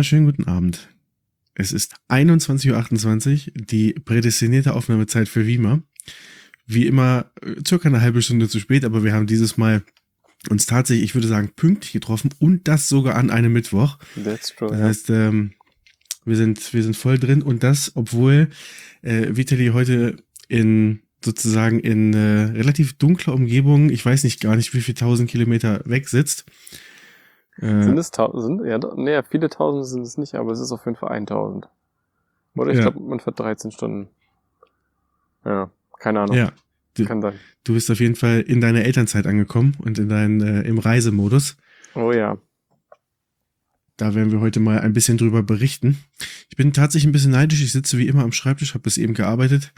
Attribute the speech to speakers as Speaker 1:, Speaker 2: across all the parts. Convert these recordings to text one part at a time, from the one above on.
Speaker 1: wunderschönen guten Abend. Es ist 21:28 Uhr, die prädestinierte Aufnahmezeit für Wiemer. Wie immer circa eine halbe Stunde zu spät, aber wir haben dieses Mal uns tatsächlich, ich würde sagen, pünktlich getroffen und das sogar an einem Mittwoch.
Speaker 2: That's true,
Speaker 1: Das heißt, wir sind voll drin und das, obwohl Vitali heute in relativ dunkler Umgebung, ich weiß nicht gar nicht, wie viel 1000 Kilometer weg sitzt.
Speaker 2: Sind es 1000? Ja, nee, viele Tausende sind es nicht, aber es ist auf jeden Fall 1000. Oder ich glaube, man fährt 13 Stunden. Ja, keine Ahnung.
Speaker 1: Ja,
Speaker 2: kann sein.
Speaker 1: Du bist auf jeden Fall in deiner Elternzeit angekommen und in im Reisemodus.
Speaker 2: Oh ja.
Speaker 1: Da werden wir heute mal ein bisschen drüber berichten. Ich bin tatsächlich ein bisschen neidisch. Ich sitze wie immer am Schreibtisch, habe bis eben gearbeitet.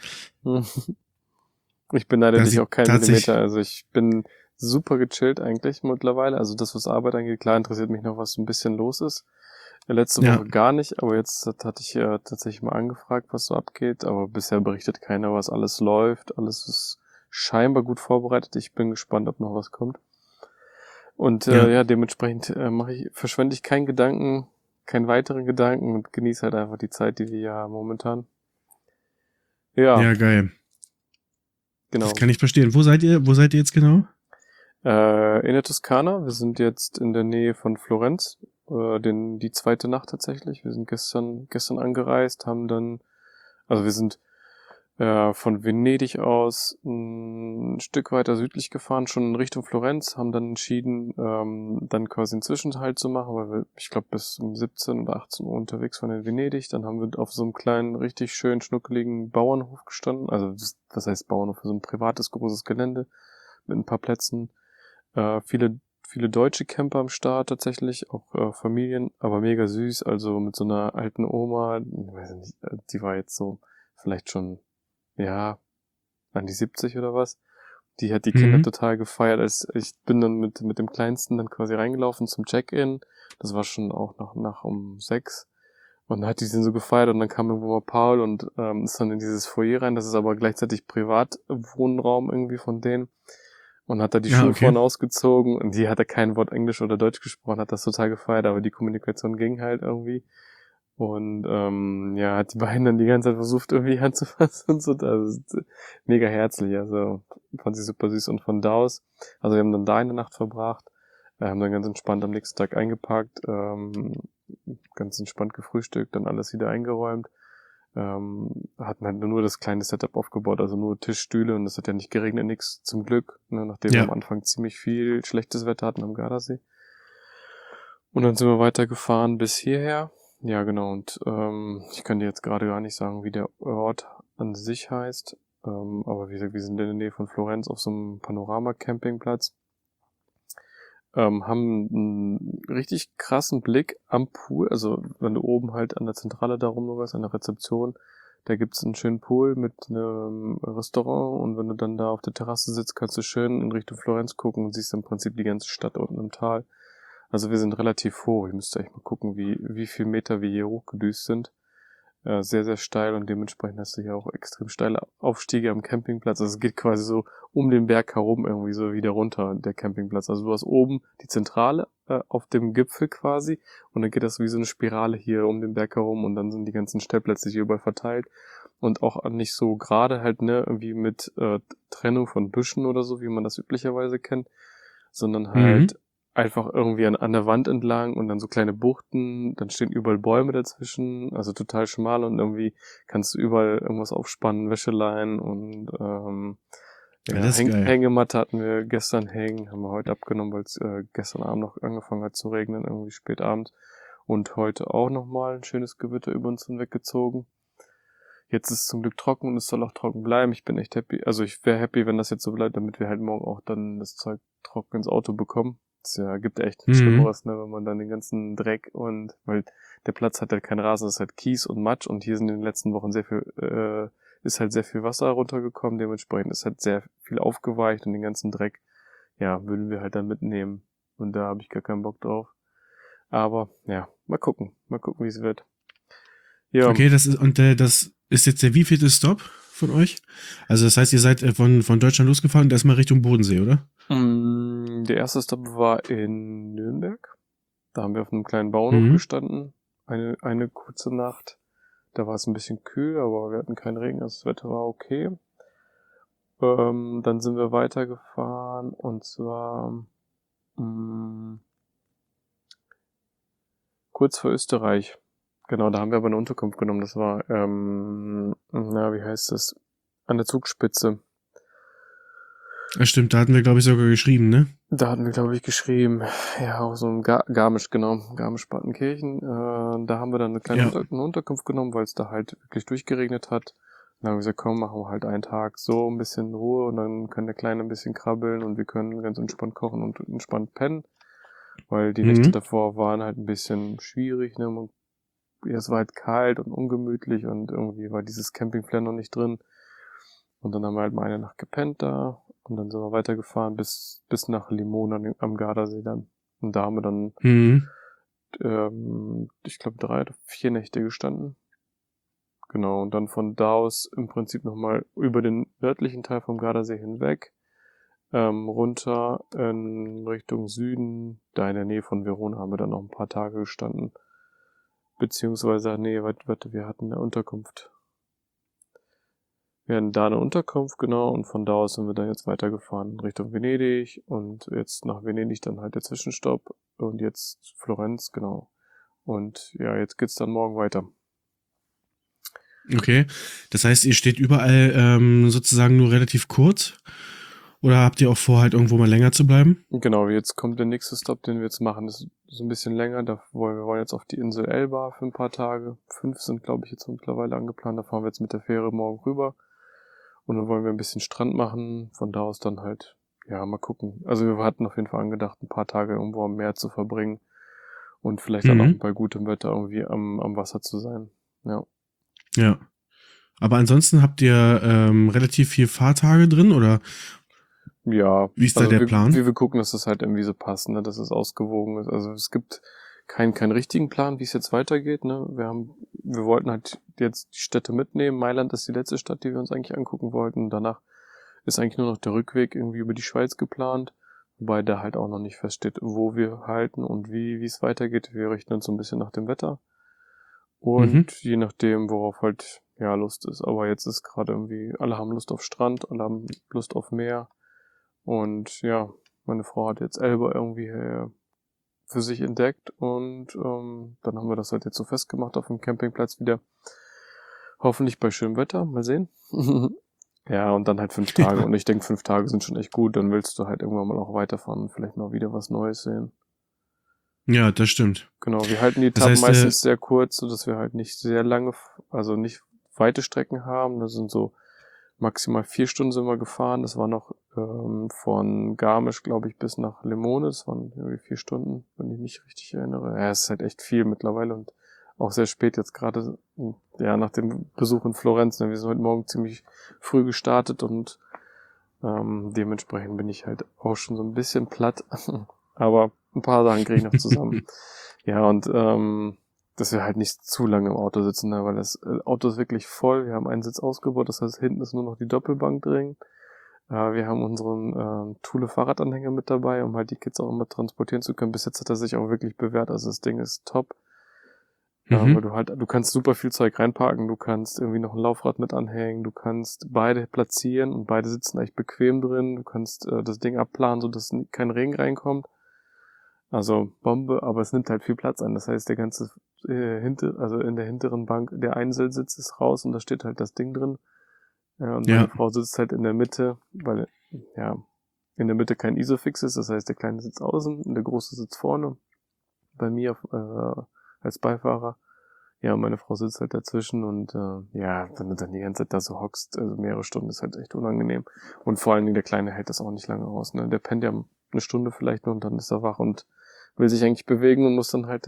Speaker 2: Ich beneide dich auch keinen Millimeter. Also ich bin super gechillt eigentlich mittlerweile. Also das, was Arbeit angeht, klar interessiert mich noch, was so ein bisschen los ist. Letzte Woche gar nicht, aber jetzt hatte ich tatsächlich mal angefragt, was so abgeht. Aber bisher berichtet keiner, was alles läuft. Alles ist scheinbar gut vorbereitet. Ich bin gespannt, ob noch was kommt. Und dementsprechend verschwende ich keinen weiteren Gedanken und genieße halt einfach die Zeit, die wir hier haben momentan.
Speaker 1: Ja, geil. Genau. Das kann ich verstehen. Wo seid ihr jetzt genau?
Speaker 2: In der Toskana. Wir sind jetzt in der Nähe von Florenz. Die zweite Nacht tatsächlich. Wir sind gestern angereist, wir sind von Venedig aus ein Stück weiter südlich gefahren, schon in Richtung Florenz, haben dann entschieden, dann quasi einen Zwischenhalt zu machen, weil wir, ich glaube, bis um 17 oder 18 Uhr unterwegs waren in Venedig. Dann haben wir auf so einem kleinen, richtig schön schnuckeligen Bauernhof gestanden. Also, was heißt Bauernhof? So ein privates, großes Gelände mit ein paar Plätzen. Viele deutsche Camper am Start tatsächlich, auch Familien, aber mega süß, also mit so einer alten Oma, ich weiß nicht, die war jetzt so vielleicht schon, an die 70 oder was. Die hat die Kinder total gefeiert, ich bin dann mit dem Kleinsten dann quasi reingelaufen zum Check-in, das war schon auch nach um 6 und dann hat die sie so gefeiert und dann kam irgendwo mal Paul und ist dann in dieses Foyer rein, das ist aber gleichzeitig Privatwohnraum irgendwie von denen. Und hat da die Schuhe vorne ausgezogen und die hat da kein Wort Englisch oder Deutsch gesprochen, hat das total gefeiert, aber die Kommunikation ging halt irgendwie. Und hat die beiden dann die ganze Zeit versucht, irgendwie anzufassen und so. Das ist mega herzlich, also fand sie super süß. Und von da aus, also wir haben dann da eine Nacht verbracht, haben dann ganz entspannt am nächsten Tag eingepackt, ganz entspannt gefrühstückt, dann alles wieder eingeräumt. Hatten halt nur das kleine Setup aufgebaut, also nur Tisch, Stühle und es hat ja nicht geregnet, nix zum Glück, ne, nachdem wir am Anfang ziemlich viel schlechtes Wetter hatten am Gardasee. Und dann sind wir weitergefahren bis hierher. Ja, genau, und ich kann dir jetzt gerade gar nicht sagen, wie der Ort an sich heißt, aber wie gesagt, wir sind in der Nähe von Florenz auf so einem Panorama-Campingplatz. Haben einen richtig krassen Blick am Pool, also wenn du oben halt an der Zentrale da rumläufst, an der Rezeption, da gibt's einen schönen Pool mit einem Restaurant und wenn du dann da auf der Terrasse sitzt, kannst du schön in Richtung Florenz gucken und siehst im Prinzip die ganze Stadt unten im Tal. Also wir sind relativ hoch, ich müsste echt mal gucken, wie viel Meter wir hier hochgedüst sind. Sehr, sehr steil und dementsprechend hast du hier auch extrem steile Aufstiege am Campingplatz. Also es geht quasi so um den Berg herum irgendwie so wieder runter, der Campingplatz. Also du hast oben die Zentrale auf dem Gipfel quasi und dann geht das wie so eine Spirale hier um den Berg herum und dann sind die ganzen Stellplätze hier überall verteilt und auch nicht so gerade halt, ne, irgendwie mit Trennung von Büschen oder so, wie man das üblicherweise kennt, sondern halt einfach irgendwie an der Wand entlang und dann so kleine Buchten, dann stehen überall Bäume dazwischen, also total schmal und irgendwie kannst du überall irgendwas aufspannen, Wäscheleinen und Hängematte hatten wir gestern hängen, haben wir heute abgenommen, weil es gestern Abend noch angefangen hat zu regnen, irgendwie spät abends und heute auch nochmal ein schönes Gewitter über uns hinweggezogen. Jetzt ist es zum Glück trocken und es soll auch trocken bleiben. Ich bin echt happy, also ich wäre happy, wenn das jetzt so bleibt, damit wir halt morgen auch dann das Zeug trocken ins Auto bekommen. Es gibt echt nichts Schlimmeres, ne, wenn man dann den ganzen Dreck und, weil der Platz hat halt keinen Rasen, es ist halt Kies und Matsch und hier sind in den letzten Wochen ist halt sehr viel Wasser runtergekommen, dementsprechend ist halt sehr viel aufgeweicht und den ganzen Dreck, würden wir halt dann mitnehmen und da habe ich gar keinen Bock drauf. Aber, mal gucken, wie es wird. Ja.
Speaker 1: Okay, das ist jetzt der wievielte Stop von euch? Also das heißt, ihr seid von Deutschland losgefahren und erstmal Richtung Bodensee, oder?
Speaker 2: Der erste Stop war in Nürnberg. Da haben wir auf einem kleinen Bauernhof gestanden. eine kurze Nacht. Da war es ein bisschen kühl, aber wir hatten keinen Regen, also das Wetter war okay. Dann sind wir weitergefahren und zwar kurz vor Österreich. Genau, da haben wir aber eine Unterkunft genommen. Das war, wie heißt das? An der Zugspitze.
Speaker 1: Ja, stimmt, da hatten wir, glaube ich, sogar geschrieben, ne?
Speaker 2: Da hatten wir, glaube ich, geschrieben, ja, auch so ein Garmisch, genau, Garmisch-Partenkirchen. Da haben wir dann eine kleine eine Unterkunft genommen, weil es da halt wirklich durchgeregnet hat. Dann haben wir gesagt, komm, machen wir halt einen Tag so ein bisschen Ruhe und dann kann der Kleine ein bisschen krabbeln und wir können ganz entspannt kochen und entspannt pennen. Weil die Nächte davor waren halt ein bisschen schwierig, ne? Es war halt kalt und ungemütlich und irgendwie war dieses Campingplan noch nicht drin. Und dann haben wir halt mal eine Nacht gepennt da und dann sind wir weitergefahren bis nach Limon am Gardasee dann. Und da haben wir dann, ich glaube, 3 oder 4 Nächte gestanden. Genau, und dann von da aus im Prinzip nochmal über den nördlichen Teil vom Gardasee hinweg, runter in Richtung Süden, da in der Nähe von Verona haben wir dann noch ein paar Tage gestanden. Beziehungsweise, nee, warte, wir hatten eine Unterkunft. Wir hatten da eine Unterkunft, genau, und von da aus sind wir dann jetzt weitergefahren Richtung Venedig und jetzt nach Venedig dann halt der Zwischenstopp und jetzt Florenz, genau. Und ja, jetzt geht's dann morgen weiter.
Speaker 1: Okay, das heißt, ihr steht überall sozusagen nur relativ kurz oder habt ihr auch vor, halt irgendwo mal länger zu bleiben?
Speaker 2: Genau, jetzt kommt der nächste Stop, den wir jetzt machen. Das ist so ein bisschen länger, wir wollen jetzt auf die Insel Elba für ein paar Tage. 5 sind, glaube ich, jetzt mittlerweile angeplant. Da fahren wir jetzt mit der Fähre morgen rüber. Und dann wollen wir ein bisschen Strand machen. Von da aus dann halt, ja, mal gucken. Also wir hatten auf jeden Fall angedacht, ein paar Tage irgendwo am Meer zu verbringen. Und vielleicht dann auch bei gutem Wetter irgendwie am Wasser zu sein. Ja.
Speaker 1: Ja. Aber ansonsten habt ihr relativ viel Fahrtage drin, oder?
Speaker 2: Ja.
Speaker 1: Wie ist da der Plan?
Speaker 2: Wir gucken, dass das halt irgendwie so passt, ne, dass es ausgewogen ist. Also es gibt keinen richtigen Plan, wie es jetzt weitergeht, ne. Wir wollten halt jetzt die Städte mitnehmen. Mailand ist die letzte Stadt, die wir uns eigentlich angucken wollten. Danach ist eigentlich nur noch der Rückweg irgendwie über die Schweiz geplant. Wobei da halt auch noch nicht feststeht, wo wir halten und wie es weitergeht. Wir richten uns so ein bisschen nach dem Wetter. Und je nachdem, worauf halt, ja, Lust ist. Aber jetzt ist gerade irgendwie, alle haben Lust auf Strand, alle haben Lust auf Meer. Und ja, meine Frau hat jetzt Elba irgendwie für sich entdeckt und dann haben wir das halt jetzt so festgemacht auf dem Campingplatz wieder. Hoffentlich bei schönem Wetter, mal sehen. Ja, und dann halt 5 Tage. Und ich denke, 5 Tage sind schon echt gut. Dann willst du halt irgendwann mal auch weiterfahren und vielleicht mal wieder was Neues sehen.
Speaker 1: Ja, das stimmt.
Speaker 2: Genau, wir halten die Etappen meistens sehr kurz, sodass wir halt nicht sehr lange, also nicht weite Strecken haben. Das sind so maximal 4 Stunden sind wir gefahren. Das war noch von Garmisch, glaube ich, bis nach Limone. Das waren irgendwie 4 Stunden, wenn ich mich richtig erinnere. Ja, es ist halt echt viel mittlerweile und auch sehr spät jetzt gerade, ja, nach dem Besuch in Florenz. Wir sind heute Morgen ziemlich früh gestartet und dementsprechend bin ich halt auch schon so ein bisschen platt. Aber ein paar Sachen kriege ich noch zusammen. Ja, und dass wir halt nicht zu lange im Auto sitzen, ne, weil das Auto ist wirklich voll. Wir haben einen Sitz ausgebaut, das heißt, hinten ist nur noch die Doppelbank drin. Wir haben unseren Thule-Fahrradanhänger mit dabei, um halt die Kids auch immer transportieren zu können. Bis jetzt hat er sich auch wirklich bewährt, also das Ding ist top. Weil du kannst super viel Zeug reinpacken, du kannst irgendwie noch ein Laufrad mit anhängen, du kannst beide platzieren und beide sitzen echt bequem drin, du kannst das Ding abplanen, sodass kein Regen reinkommt. Also Bombe, aber es nimmt halt viel Platz ein. Das heißt, der ganze also in der hinteren Bank, der Einzelsitz ist raus und da steht halt das Ding drin. Und meine Frau sitzt halt in der Mitte, weil ja in der Mitte kein Isofix ist. Das heißt, der kleine sitzt außen und der große sitzt vorne. Bei mir als Beifahrer. Ja, und meine Frau sitzt halt dazwischen und ja, wenn du dann die ganze Zeit da so hockst, also mehrere Stunden, ist halt echt unangenehm. Und vor allen Dingen der Kleine hält das auch nicht lange aus. Ne? Der pennt ja 1 Stunde vielleicht nur und dann ist er wach und will sich eigentlich bewegen und muss dann halt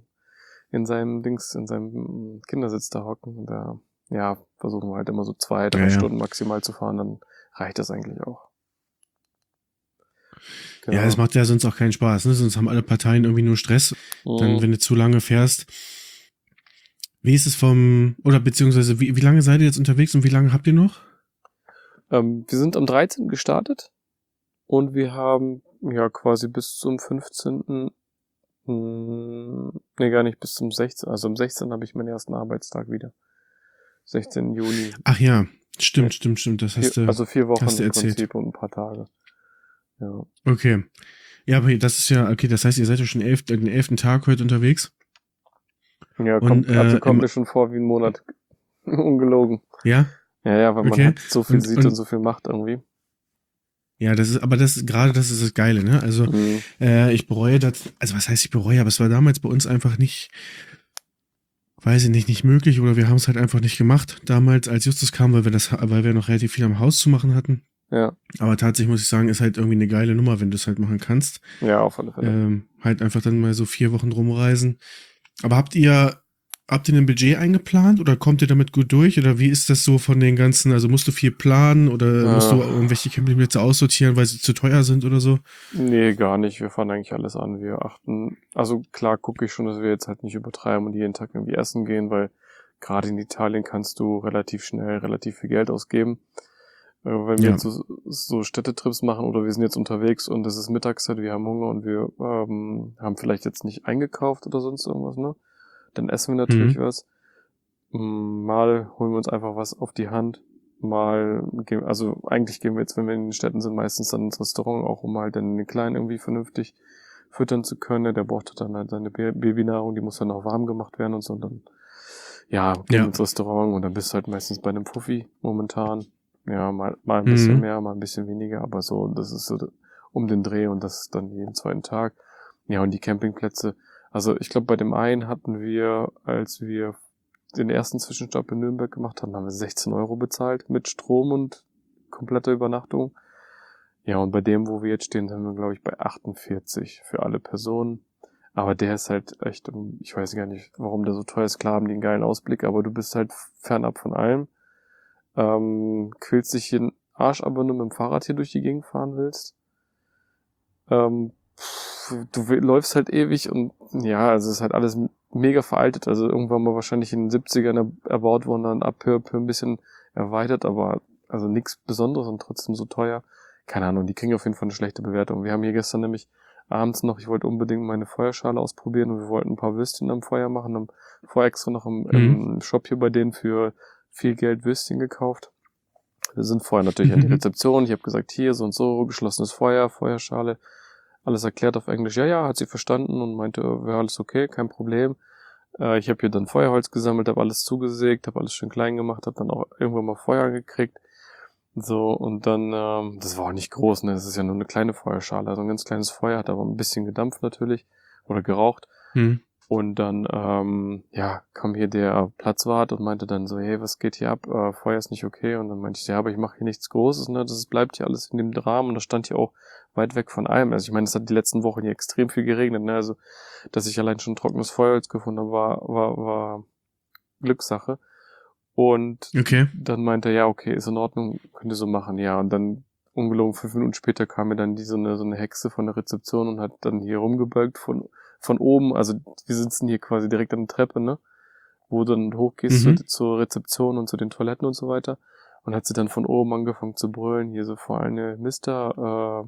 Speaker 2: in seinem Kindersitz da hocken. Und da, ja, versuchen wir halt immer so 2, 3 Stunden maximal zu fahren, dann reicht das eigentlich auch.
Speaker 1: Genau. Ja, es macht ja sonst auch keinen Spaß, ne? Sonst haben alle Parteien irgendwie nur Stress. Dann, wenn du zu lange fährst. Wie ist es beziehungsweise wie lange seid ihr jetzt unterwegs und wie lange habt ihr noch?
Speaker 2: Wir sind am 13. gestartet und wir haben ja quasi bis zum 15. Nee, gar nicht, bis zum 16. Also am 16. habe ich meinen ersten Arbeitstag wieder. 16. Juni.
Speaker 1: Ach ja, stimmt. Das
Speaker 2: Also 4 Wochen
Speaker 1: hast du
Speaker 2: im
Speaker 1: erzählt.
Speaker 2: Prinzip und ein paar Tage. Ja.
Speaker 1: Okay. Ja, aber das ist ja, okay, das heißt, ihr seid ja schon den 11. Tag heute unterwegs.
Speaker 2: Ja,
Speaker 1: Und,
Speaker 2: kommt mir schon vor wie ein Monat. Ungelogen.
Speaker 1: ja?
Speaker 2: Ja, weil man
Speaker 1: Okay.
Speaker 2: halt so viel sieht
Speaker 1: und
Speaker 2: und so viel macht irgendwie.
Speaker 1: Ja, das ist das Geile, ne? Also, ich bereue das, also was heißt ich bereue, aber es war damals bei uns einfach nicht, weiß ich nicht möglich oder wir haben es halt einfach nicht gemacht damals, als Justus kam, weil wir noch relativ viel am Haus zu machen hatten.
Speaker 2: Ja.
Speaker 1: Aber tatsächlich muss ich sagen, ist halt irgendwie eine geile Nummer, wenn du es halt machen kannst.
Speaker 2: Ja, auf alle Fälle.
Speaker 1: Halt einfach dann mal so 4 Wochen rumreisen. Aber habt ihr ein Budget eingeplant oder kommt ihr damit gut durch? Oder wie ist das so von den ganzen, also musst du viel planen oder musst du irgendwelche Campingplätze aussortieren, weil sie zu teuer sind oder so?
Speaker 2: Nee, gar nicht. Wir fahren eigentlich alles an. Wir achten, also klar gucke ich schon, dass wir jetzt halt nicht übertreiben und jeden Tag irgendwie essen gehen, weil gerade in Italien kannst du relativ schnell relativ viel Geld ausgeben. Wenn wir jetzt so Städtetrips machen oder wir sind jetzt unterwegs und es ist Mittagszeit, wir haben Hunger und wir haben vielleicht jetzt nicht eingekauft oder sonst irgendwas, ne? Dann essen wir natürlich was. Mal holen wir uns einfach was auf die Hand. Also eigentlich gehen wir jetzt, wenn wir in den Städten sind, meistens dann ins Restaurant, auch um halt dann den Kleinen irgendwie vernünftig füttern zu können. Der braucht dann halt seine Babynahrung, die muss dann auch warm gemacht werden und so. Und dann, gehen wir ins Restaurant und dann bist du halt meistens bei einem Fuffi momentan. Ja, mal ein bisschen mehr, mal ein bisschen weniger, aber so, das ist so um den Dreh und das ist dann jeden zweiten Tag. Ja, und die Campingplätze. Also ich glaube, bei dem einen hatten wir, als wir den ersten Zwischenstopp in Nürnberg gemacht haben, haben wir 16 € bezahlt mit Strom und kompletter Übernachtung. Ja, und bei dem, wo wir jetzt stehen, sind wir, glaube ich, bei 48 für alle Personen. Aber der ist halt echt, ich weiß gar nicht, warum der so teuer ist. Klar haben die einen geilen Ausblick, aber du bist halt fernab von allem. Quälst dich den Arsch ab, wenn du mit dem Fahrrad hier durch die Gegend fahren willst. Du läufst halt ewig und ja, also es ist halt alles mega veraltet. Also irgendwann mal wahrscheinlich in den 70ern erbaut worden, dann ab peu ein bisschen erweitert, aber also nichts Besonderes und trotzdem so teuer. Keine Ahnung, die kriegen auf jeden Fall eine schlechte Bewertung. Wir haben hier gestern nämlich abends noch, ich wollte unbedingt meine Feuerschale ausprobieren und wir wollten ein paar Würstchen am Feuer machen, haben vorher extra noch im Shop hier bei denen für viel Geld Würstchen gekauft. Wir sind vorher natürlich an die Rezeption. Ich habe gesagt, hier so und so, geschlossenes Feuer, Feuerschale. Alles erklärt auf Englisch. Ja, hat sie verstanden und meinte, wäre alles okay, kein Problem. Ich habe hier dann Feuerholz gesammelt, habe alles zugesägt, habe alles schön klein gemacht, habe dann auch irgendwann mal Feuer gekriegt. So, und dann, das war auch nicht groß, ne? Das ist ja nur eine kleine Feuerschale. Also ein ganz kleines Feuer, hat aber ein bisschen gedampft natürlich. Oder geraucht. Und dann, kam hier der Platzwart und meinte dann so, hey, was geht hier ab? Feuer ist nicht okay. Und dann meinte ich, ja, aber ich mache hier nichts Großes, ne? Bleibt hier alles in dem Rahmen und das stand hier auch weit weg von allem. Also ich meine, es hat die letzten Wochen hier extrem viel geregnet, ne? Also, dass ich allein schon trockenes Feuerholz gefunden habe, war Glückssache. Und dann meinte er, ja, okay, ist in Ordnung, könnt ihr so machen, ja. Und dann, ungelogen 5 Minuten später kam mir dann so eine Hexe von der Rezeption und hat dann hier rumgebölkt von oben, also wir sitzen hier quasi direkt an der Treppe, ne, wo du dann hochgehst zur Rezeption und zu den Toiletten und so weiter und hat sie dann von oben angefangen zu brüllen, hier so vor allem Mister,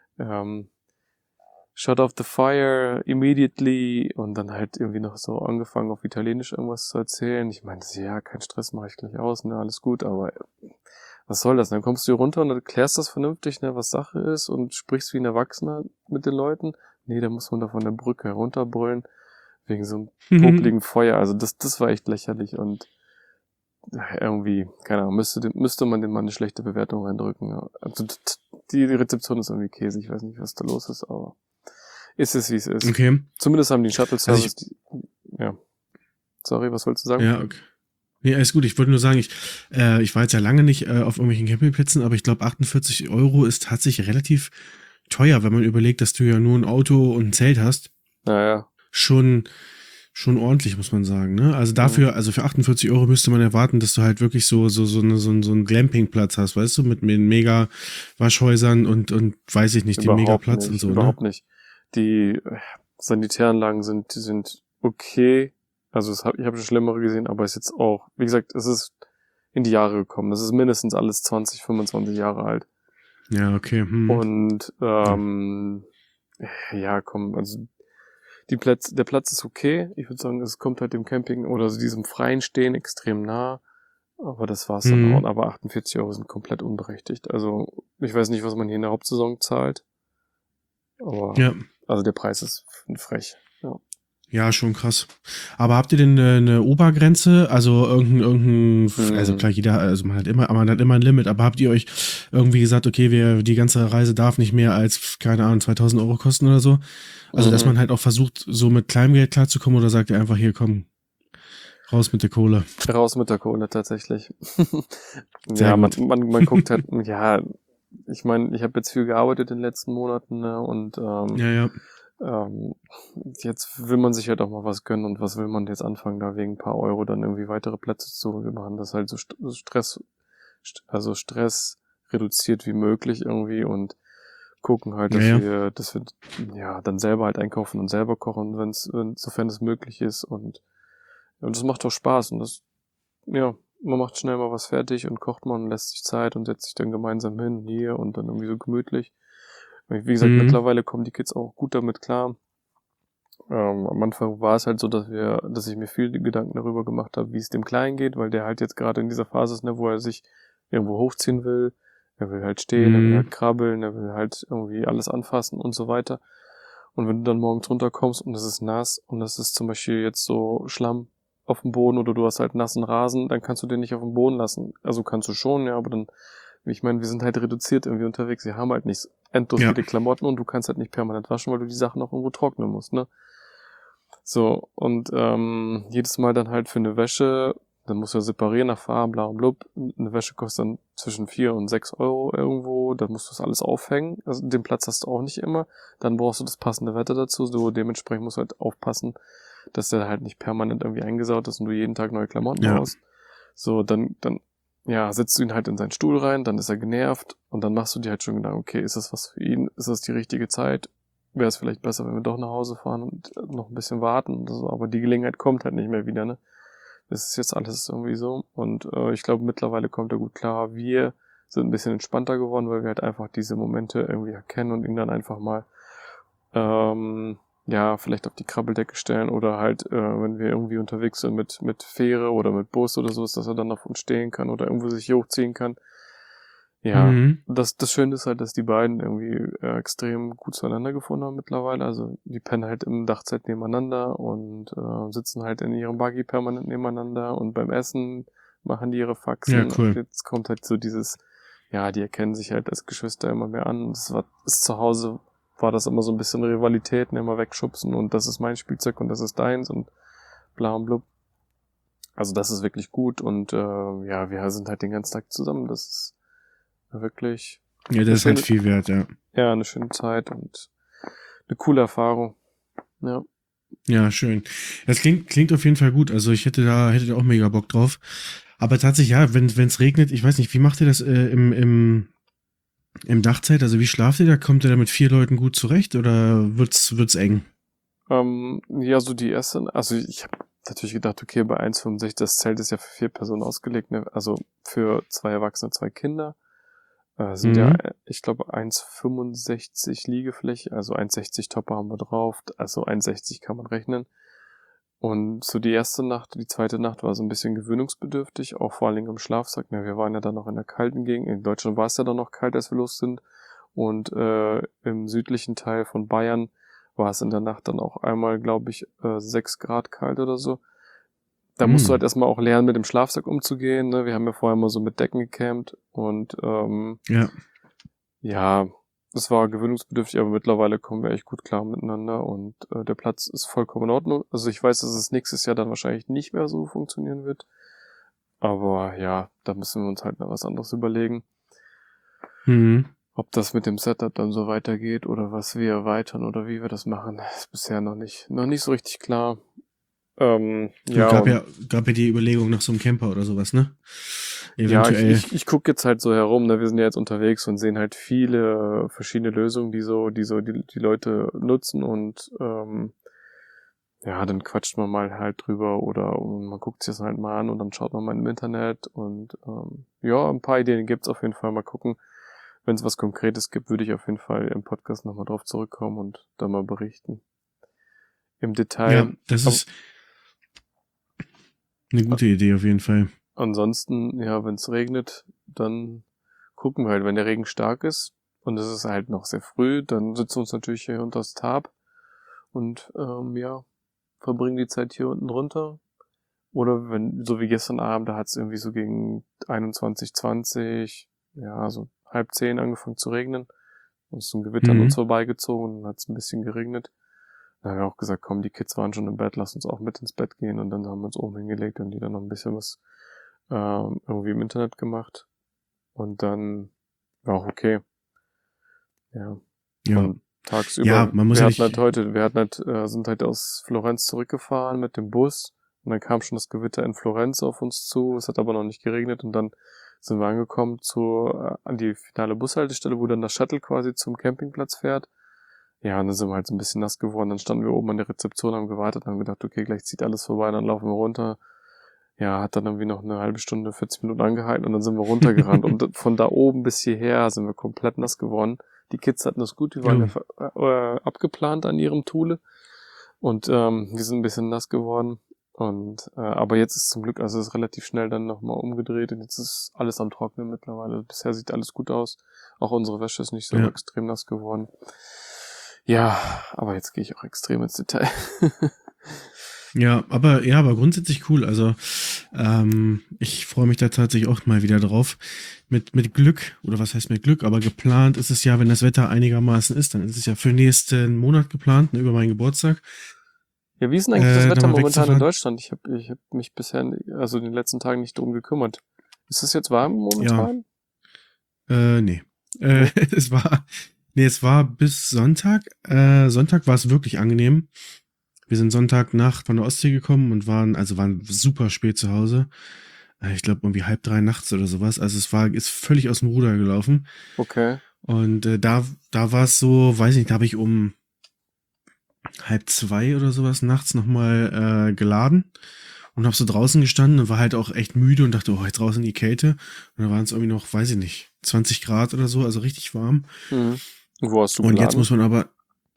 Speaker 2: shut off the fire immediately und dann halt irgendwie noch so angefangen auf Italienisch irgendwas zu erzählen. Ich meinte, ja, kein Stress, mache ich gleich aus, ne, alles gut, aber was soll das? Dann kommst du hier runter und erklärst das vernünftig, ne, was Sache ist und sprichst wie ein Erwachsener mit den Leuten. Nee, da muss man da von der Brücke herunterbrüllen, wegen so einem popligen Feuer. Also das war echt lächerlich und irgendwie, keine Ahnung, müsste man dem mal eine schlechte Bewertung reindrücken. Ja. Also die Rezeption ist irgendwie Käse, ich weiß nicht, was da los ist, aber ist es, wie es ist.
Speaker 1: Okay.
Speaker 2: Zumindest haben die Shuttle-Service, ja. Sorry, was wolltest du sagen?
Speaker 1: Ja, okay. Nee, alles gut. Ich wollte nur sagen, ich war jetzt ja lange nicht auf irgendwelchen Campingplätzen, aber ich glaube 48 € ist tatsächlich relativ teuer, wenn man überlegt, dass du ja nur ein Auto und ein Zelt hast.
Speaker 2: Naja.
Speaker 1: Schon ordentlich, muss man sagen, ne? Also dafür, also für 48 € müsste man erwarten, dass du halt wirklich so einen Glampingplatz hast, weißt du, mit mega Waschhäusern und weiß ich nicht, die mega Platz und so,
Speaker 2: überhaupt nicht. Die Sanitäranlagen sind okay. Also ich habe schon Schlimmere gesehen, aber ist jetzt auch, wie gesagt, es ist in die Jahre gekommen. Es ist mindestens alles 20, 25 Jahre alt.
Speaker 1: Ja, okay.
Speaker 2: Und also der Platz ist okay. Ich würde sagen, es kommt halt dem Camping oder so diesem freien Stehen extrem nah. Aber das war's dann auch. Aber 48 Euro sind komplett unberechtigt. Also, ich weiß nicht, was man hier in der Hauptsaison zahlt. Aber,
Speaker 1: Ja.
Speaker 2: also der Preis ist frech. Ja.
Speaker 1: Ja, schon krass. Aber habt ihr denn eine Obergrenze? Also also klar, also man hat immer ein Limit, aber habt ihr euch irgendwie gesagt, okay, die ganze Reise darf nicht mehr als, keine Ahnung, 2000 Euro kosten oder so? Also, dass man halt auch versucht, so mit kleinem Geld klarzukommen, oder sagt ihr einfach, hier, komm, raus mit der Kohle?
Speaker 2: Raus mit der Kohle, tatsächlich.
Speaker 1: Sehr
Speaker 2: Ja,
Speaker 1: gut.
Speaker 2: man guckt halt, ja, ich meine, ich habe jetzt viel gearbeitet in den letzten Monaten, ne, und
Speaker 1: Ja.
Speaker 2: jetzt will man sich halt auch mal was gönnen, und was will man jetzt anfangen, da wegen ein paar Euro dann irgendwie weitere Plätze zu holen. Wir machen das halt so Stress reduziert wie möglich irgendwie und gucken halt, dass wir ja dann selber halt einkaufen und selber kochen, sofern es möglich ist, und das macht doch Spaß, und ja, man macht schnell mal was fertig und kocht mal und lässt sich Zeit und setzt sich dann gemeinsam hin hier und dann irgendwie so gemütlich. Wie gesagt, mittlerweile kommen die Kids auch gut damit klar. Am Anfang war es halt so, dass ich mir viel Gedanken darüber gemacht habe, wie es dem Kleinen geht, weil der halt jetzt gerade in dieser Phase ist, ne, wo er sich irgendwo hochziehen will. Er will halt stehen, er will halt krabbeln, er will halt irgendwie alles anfassen und so weiter. Und wenn du dann morgens runterkommst und es ist nass und es ist zum Beispiel jetzt so Schlamm auf dem Boden oder du hast halt nassen Rasen, dann kannst du den nicht auf dem Boden lassen. Also kannst du schon, ja, aber dann, ich meine, wir sind halt reduziert irgendwie unterwegs. Wir haben halt nicht endlos viele Klamotten und du kannst halt nicht permanent waschen, weil du die Sachen auch irgendwo trocknen musst, ne? So, und jedes Mal dann halt für eine Wäsche, dann musst du ja separieren nach Farben, bla und blub. Eine Wäsche kostet dann zwischen 4 und 6 Euro irgendwo, dann musst du das alles aufhängen. Also den Platz hast du auch nicht immer. Dann brauchst du das passende Wetter dazu, so dementsprechend musst du halt aufpassen, dass der halt nicht permanent irgendwie eingesaut ist und du jeden Tag neue Klamotten brauchst. So, dann ja, setzt du ihn halt in seinen Stuhl rein, dann ist er genervt und dann machst du dir halt schon Gedanken, okay, ist das was für ihn? Ist das die richtige Zeit? Wäre es vielleicht besser, wenn wir doch nach Hause fahren und noch ein bisschen warten oder so, aber die Gelegenheit kommt halt nicht mehr wieder, ne? Das ist jetzt alles irgendwie so, und ich glaube, mittlerweile kommt er gut klar. Wir sind ein bisschen entspannter geworden, weil wir halt einfach diese Momente irgendwie erkennen und ihn dann einfach mal ja, vielleicht auf die Krabbeldecke stellen oder halt, wenn wir irgendwie unterwegs sind mit Fähre oder mit Bus oder so, dass er dann auf uns stehen kann oder irgendwo sich hochziehen kann. Ja, das Schöne ist halt, dass die beiden irgendwie extrem gut zueinander gefunden haben mittlerweile. Also die pennen halt im Dachzelt nebeneinander und sitzen halt in ihrem Buggy permanent nebeneinander, und beim Essen machen die ihre Faxen.
Speaker 1: Ja, cool.
Speaker 2: Und jetzt kommt halt so dieses, ja, die erkennen sich halt als Geschwister immer mehr an. Ist zu Hause war das immer so ein bisschen Rivalitäten, immer wegschubsen und das ist mein Spielzeug und das ist deins und bla und blub. Also das ist wirklich gut, und ja, wir sind halt den ganzen Tag zusammen. Das ist wirklich...
Speaker 1: Ja, das ist halt viel wert, ja.
Speaker 2: Ja, eine schöne Zeit und eine coole Erfahrung. Ja.
Speaker 1: Ja, schön. Das klingt auf jeden Fall gut. Also ich hätte da auch mega Bock drauf. Aber tatsächlich, ja, wenn es regnet, ich weiß nicht, wie macht ihr das im Dachzelt? Also wie schlaft ihr da? Kommt ihr da mit 4 Leuten gut zurecht oder wird's eng?
Speaker 2: Ja, so die erste, also ich habe natürlich gedacht, okay, bei 1,65, das Zelt ist ja für 4 Personen ausgelegt, ne? Also für 2 Erwachsene, 2 Kinder. Sind ja, ich glaube, 1,65 Liegefläche, also 1,60 Topper haben wir drauf, also 1,60 kann man rechnen. Und so die erste Nacht, die zweite Nacht war so ein bisschen gewöhnungsbedürftig, auch vor allen Dingen im Schlafsack. Ja, wir waren ja dann noch in der kalten Gegend. In Deutschland war es ja dann noch kalt, als wir los sind. Und im südlichen Teil von Bayern war es in der Nacht dann auch einmal, glaube ich, 6 Grad kalt oder so. Da musst du halt erstmal auch lernen, mit dem Schlafsack umzugehen. Ne? Wir haben ja vorher mal so mit Decken gecampt und ja, es war gewöhnungsbedürftig, aber mittlerweile kommen wir echt gut klar miteinander und der Platz ist vollkommen in Ordnung. Also ich weiß, dass es nächstes Jahr dann wahrscheinlich nicht mehr so funktionieren wird. Aber ja, da müssen wir uns halt noch was anderes überlegen. Ob das mit dem Setup dann so weitergeht oder was wir erweitern oder wie wir das machen, ist bisher noch nicht so richtig klar.
Speaker 1: Gab ja die Überlegung nach so einem Camper oder sowas, ne?
Speaker 2: Eventuell. Ja, ich gucke jetzt halt so herum, ne? Wir sind ja jetzt unterwegs und sehen halt viele verschiedene Lösungen, die Leute nutzen, und ja, dann quatscht man mal halt drüber oder man guckt sich das halt mal an und dann schaut man mal im Internet und ja, ein paar Ideen gibt's auf jeden Fall. Mal gucken. Wenn es was Konkretes gibt, würde ich auf jeden Fall im Podcast nochmal drauf zurückkommen und da mal berichten. im Detail.
Speaker 1: Ja, das ist eine gute Idee auf jeden Fall.
Speaker 2: Ansonsten, ja, wenn es regnet, dann gucken wir halt, wenn der Regen stark ist und es ist halt noch sehr früh, dann sitzen wir uns natürlich hier unter das Tarp und ja, verbringen die Zeit hier unten drunter. Oder wenn, so wie gestern Abend, da hat es irgendwie so gegen 21:20, ja, so 9:30 angefangen zu regnen. Und ist so ein Gewitter an uns vorbeigezogen und dann hat es ein bisschen geregnet. Dann haben wir auch gesagt, komm, die Kids waren schon im Bett, lass uns auch mit ins Bett gehen. Und dann haben wir uns oben hingelegt und die dann noch ein bisschen was irgendwie im Internet gemacht. Und dann war auch okay. Ja.
Speaker 1: Ja.
Speaker 2: Und tagsüber,
Speaker 1: Ja, man muss
Speaker 2: wir
Speaker 1: ja
Speaker 2: hatten
Speaker 1: nicht.
Speaker 2: halt heute, sind halt aus Florenz zurückgefahren mit dem Bus. Und dann kam schon das Gewitter in Florenz auf uns zu. Es hat aber noch nicht geregnet. Und dann sind wir angekommen an die finale Bushaltestelle, wo dann das Shuttle quasi zum Campingplatz fährt. Ja, und dann sind wir halt so ein bisschen nass geworden. Dann standen wir oben an der Rezeption, haben gewartet, haben gedacht, okay, gleich zieht alles vorbei, dann laufen wir runter. Ja, hat dann irgendwie noch eine halbe Stunde, 40 Minuten angehalten und dann sind wir runtergerannt. Und von da oben bis hierher sind wir komplett nass geworden. Die Kids hatten das gut, die waren ja abgeplant an ihrem Thule. Und wir sind ein bisschen nass geworden. Und aber jetzt ist zum Glück, also es ist relativ schnell dann nochmal umgedreht und jetzt ist alles am Trocknen mittlerweile. Bisher sieht alles gut aus. Auch unsere Wäsche ist nicht so extrem nass geworden. Ja, aber jetzt gehe ich auch extrem ins Detail.
Speaker 1: Ja, aber grundsätzlich cool. Also ich freue mich da tatsächlich auch mal wieder drauf. Mit Glück, oder was heißt mit Glück, aber geplant ist es ja, wenn das Wetter einigermaßen ist, dann ist es ja für nächsten Monat geplant, ne, über meinen Geburtstag.
Speaker 2: Ja, wie ist denn eigentlich das Wetter momentan in Deutschland? Ich hab mich bisher, also in den letzten Tagen nicht drum gekümmert. Ist es jetzt warm momentan?
Speaker 1: Ja. Nee. Es war bis Sonntag. Sonntag war es wirklich angenehm. Wir sind Sonntagnacht von der Ostsee gekommen und waren super spät zu Hause. Ich glaube irgendwie 2:30 nachts oder sowas. Also ist völlig aus dem Ruder gelaufen.
Speaker 2: Okay.
Speaker 1: Und da war es so, weiß nicht, da habe ich um 1:30 oder sowas nachts nochmal geladen und habe so draußen gestanden und war halt auch echt müde und dachte, oh, jetzt draußen die Kälte. Und da waren es irgendwie noch, weiß ich nicht, 20 Grad oder so, also richtig warm.
Speaker 2: Mhm. Und wo hast du
Speaker 1: geladen? Und jetzt muss man aber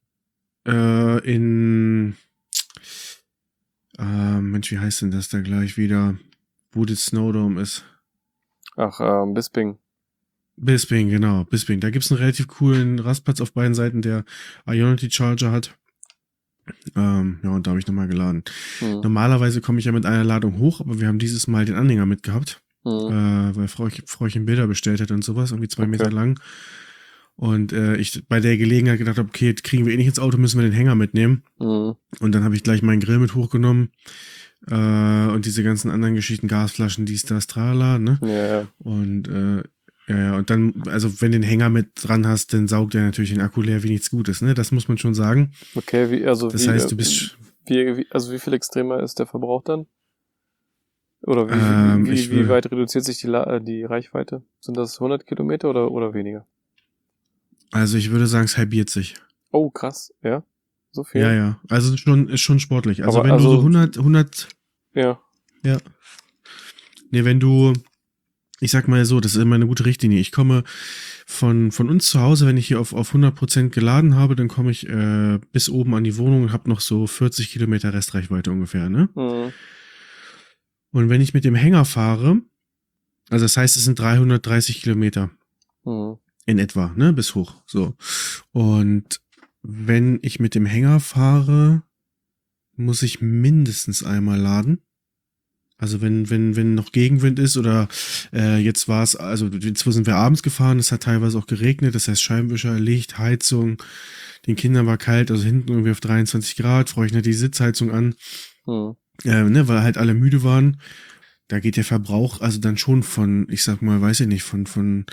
Speaker 1: Mensch, wie heißt denn das da gleich wieder? Wo das Snowdome ist.
Speaker 2: Ach, Bisping.
Speaker 1: Bisping, genau, Bisping. Da gibt's einen relativ coolen Rastplatz auf beiden Seiten, der Ionity Charger hat. Ja, und da habe ich nochmal geladen. Normalerweise komme ich ja mit einer Ladung hoch, aber wir haben dieses Mal den Anhänger mitgehabt, weil Frauchen Bilder bestellt hat und sowas, irgendwie 2 Meter lang. Und ich bei der Gelegenheit gedacht habe, okay, kriegen wir eh nicht ins Auto, müssen wir den Hänger mitnehmen. Und dann habe ich gleich meinen Grill mit hochgenommen und diese ganzen anderen Geschichten, Gasflaschen, dies, das, tralala, ne?
Speaker 2: Ja.
Speaker 1: Und und dann, also wenn du den Hänger mit dran hast, dann saugt er natürlich den Akku leer wie nichts Gutes, ne? Das muss man schon sagen.
Speaker 2: Okay,
Speaker 1: das heißt, du bist...
Speaker 2: wie viel extremer ist der Verbrauch dann? Oder wie weit reduziert sich die Reichweite? Sind das 100 Kilometer oder weniger?
Speaker 1: Also ich würde sagen, es halbiert sich.
Speaker 2: Oh, krass, ja? So viel?
Speaker 1: Ja. Also ist schon sportlich. Also wenn du so 100...
Speaker 2: Ja.
Speaker 1: Ja. Nee, wenn du... Ich sag mal so, das ist immer eine gute Richtlinie. Ich komme von uns zu Hause, wenn ich hier auf 100% geladen habe, dann komme ich bis oben an die Wohnung und habe noch so 40 Kilometer Restreichweite ungefähr, ne? Und wenn ich mit dem Hänger fahre, also das heißt, es sind 330 Kilometer in etwa, ne, bis hoch, so. Und wenn ich mit dem Hänger fahre, muss ich mindestens einmal laden. Also wenn noch Gegenwind ist oder jetzt war es, also jetzt sind wir abends gefahren, es hat teilweise auch geregnet, das heißt Scheibenwischer, Licht, Heizung, den Kindern war kalt, also hinten irgendwie auf 23 Grad, freue ich nicht die Sitzheizung an, weil halt alle müde waren. Da geht der Verbrauch also dann schon von, ich sag mal, weiß ich nicht, von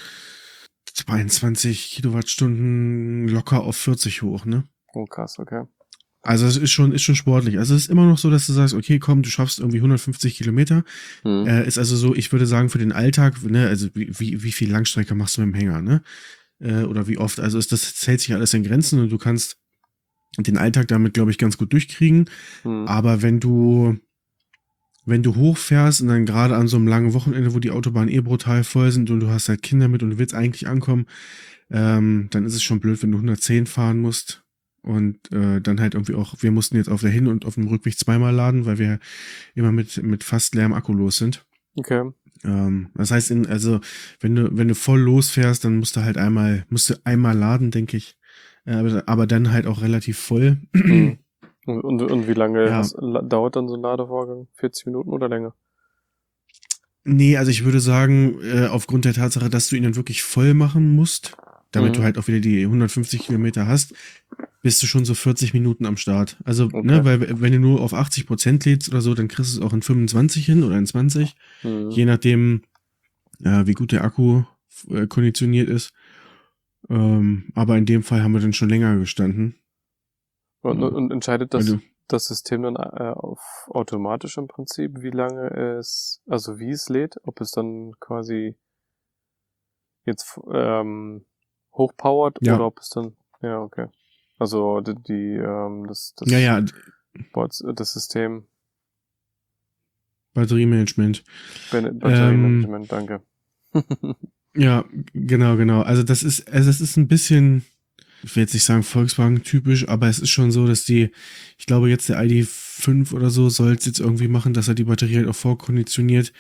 Speaker 1: 22 Kilowattstunden locker auf 40 hoch, ne?
Speaker 2: Oh krass, okay.
Speaker 1: Also es ist schon sportlich. Also es ist immer noch so, dass du sagst, okay, komm, du schaffst irgendwie 150 Kilometer. Ist also so, ich würde sagen, für den Alltag, ne, also wie viel Langstrecke machst du mit dem Hänger, ne? Oder wie oft, also das hält sich alles in Grenzen und du kannst den Alltag damit, glaube ich, ganz gut durchkriegen. Aber wenn du hochfährst und dann gerade an so einem langen Wochenende, wo die Autobahnen brutal voll sind und du hast halt Kinder mit und du willst eigentlich ankommen, dann ist es schon blöd, wenn du 110 fahren musst. Und dann halt irgendwie auch, wir mussten jetzt auf der Hin- und auf dem Rückweg zweimal laden, weil wir immer mit fast leerem Akku los sind.
Speaker 2: Okay.
Speaker 1: Das heißt, also wenn du voll losfährst, dann musst du einmal laden, denke ich. Aber dann halt auch relativ voll.
Speaker 2: Mhm. Und wie lange
Speaker 1: Ja.
Speaker 2: dauert dann so ein Ladevorgang? 40 Minuten oder länger?
Speaker 1: Nee, also ich würde sagen, aufgrund der Tatsache, dass du ihn dann wirklich voll machen musst, damit du halt auch wieder die 150 Kilometer hast, bist du schon so 40 Minuten am Start. Also,
Speaker 2: Okay.
Speaker 1: ne, weil wenn du nur auf 80% lädst oder so, dann kriegst du es auch in 25 hin oder in 20. Je nachdem, wie gut der Akku konditioniert ist. Aber in dem Fall haben wir dann schon länger gestanden.
Speaker 2: Und entscheidet
Speaker 1: Weil
Speaker 2: das,
Speaker 1: du,
Speaker 2: das System dann auf automatisch im Prinzip, wie lange es, also wie es lädt, ob es dann quasi jetzt hochpowert
Speaker 1: Ja.
Speaker 2: oder ob es dann, ja, okay. Also
Speaker 1: ja,
Speaker 2: das System
Speaker 1: Batteriemanagement.
Speaker 2: Batteriemanagement, danke.
Speaker 1: Ja, genau. Also das ist ein bisschen, ich will jetzt nicht sagen Volkswagen-typisch, aber es ist schon so, dass ich glaube jetzt der ID.5 oder so soll es jetzt irgendwie machen, dass er die Batterie halt auch vorkonditioniert.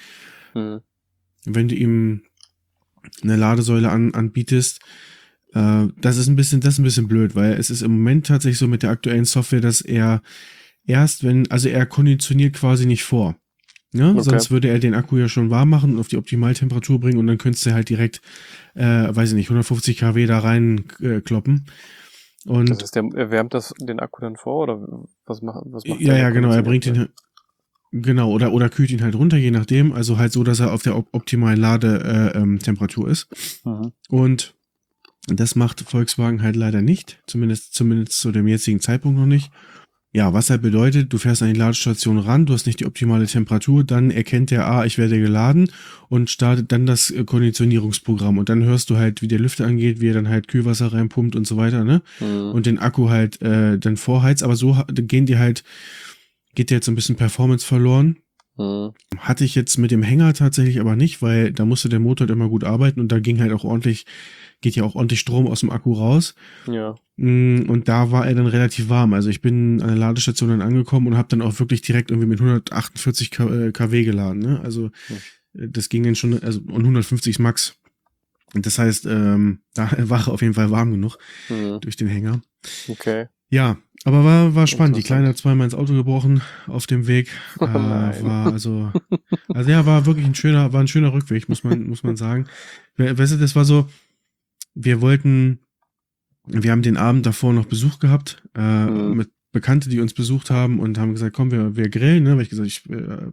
Speaker 1: Wenn du ihm eine Ladesäule anbietest. Das ist ein bisschen blöd, weil es ist im Moment tatsächlich so mit der aktuellen Software, dass er er konditioniert quasi nicht vor. Ne?
Speaker 2: Okay.
Speaker 1: Sonst würde er den Akku ja schon warm machen und auf die Optimaltemperatur bringen und dann könntest du halt direkt, weiß ich nicht, 150 kW da rein kloppen. Und
Speaker 2: das heißt, er wärmt den Akku dann vor oder was macht
Speaker 1: ja, genau, er bringt ihn genau oder kühlt ihn halt runter, je nachdem. Also halt so, dass er auf der optimalen Ladetemperatur ist. Und das macht Volkswagen halt leider nicht, zumindest zu dem jetzigen Zeitpunkt noch nicht. Ja, was halt bedeutet, du fährst an die Ladestation ran, du hast nicht die optimale Temperatur, dann erkennt der, ich werde geladen und startet dann das Konditionierungsprogramm und dann hörst du halt, wie der Lüfter angeht, wie er dann halt Kühlwasser reinpumpt und so weiter, ne? Und den Akku halt dann vorheizt, aber so geht dir jetzt ein bisschen Performance verloren. Hatte ich jetzt mit dem Hänger tatsächlich aber nicht, weil da musste der Motor halt immer gut arbeiten und da geht ja auch ordentlich Strom aus dem Akku raus.
Speaker 2: Ja.
Speaker 1: Und da war er dann relativ warm. Also ich bin an der Ladestation dann angekommen und habe dann auch wirklich direkt irgendwie mit 148 kW geladen. Ne? Also das ging dann schon, also und 150 Max. Und das heißt, da war er auf jeden Fall warm genug durch den Hänger.
Speaker 2: Okay.
Speaker 1: Ja, aber war spannend. Die Kleine hat zweimal ins Auto gebrochen auf dem Weg. War wirklich ein schöner Rückweg, muss man sagen. Weißt du, das war so, wir haben den Abend davor noch Besuch gehabt, mit Bekannte, die uns besucht haben und haben gesagt, komm, wir grillen, ne? Weil ich gesagt, ich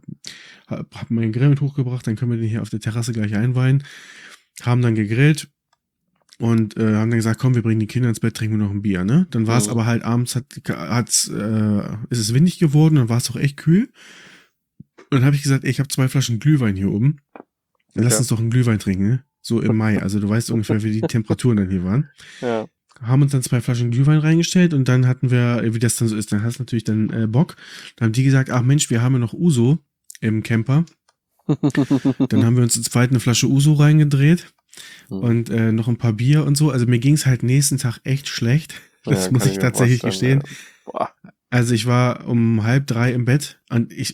Speaker 1: hab meinen Grill mit hochgebracht, dann können wir den hier auf der Terrasse gleich einweihen. Haben dann gegrillt und haben dann gesagt, komm, wir bringen die Kinder ins Bett, trinken wir noch ein Bier, ne? Dann war es aber halt abends, ist es windig geworden, dann war es doch echt kühl. Und dann habe ich gesagt, ich habe 2 Flaschen Glühwein hier oben. Dann lass uns doch einen Glühwein trinken, ne? So im Mai. Also du weißt ungefähr, wie die Temperaturen dann hier waren.
Speaker 2: Ja.
Speaker 1: Haben uns dann 2 Flaschen Glühwein reingestellt und dann hatten wir, wie das dann so ist, dann hast du natürlich dann Bock. Dann haben die gesagt, ach Mensch, wir haben ja noch Uso im Camper. Dann haben wir uns zu zweit eine Flasche Uso reingedreht und noch ein paar Bier und so. Also mir ging es halt nächsten Tag echt schlecht. Das muss ich tatsächlich gestehen.
Speaker 2: Ja.
Speaker 1: Also ich war um 2:30 im Bett und ich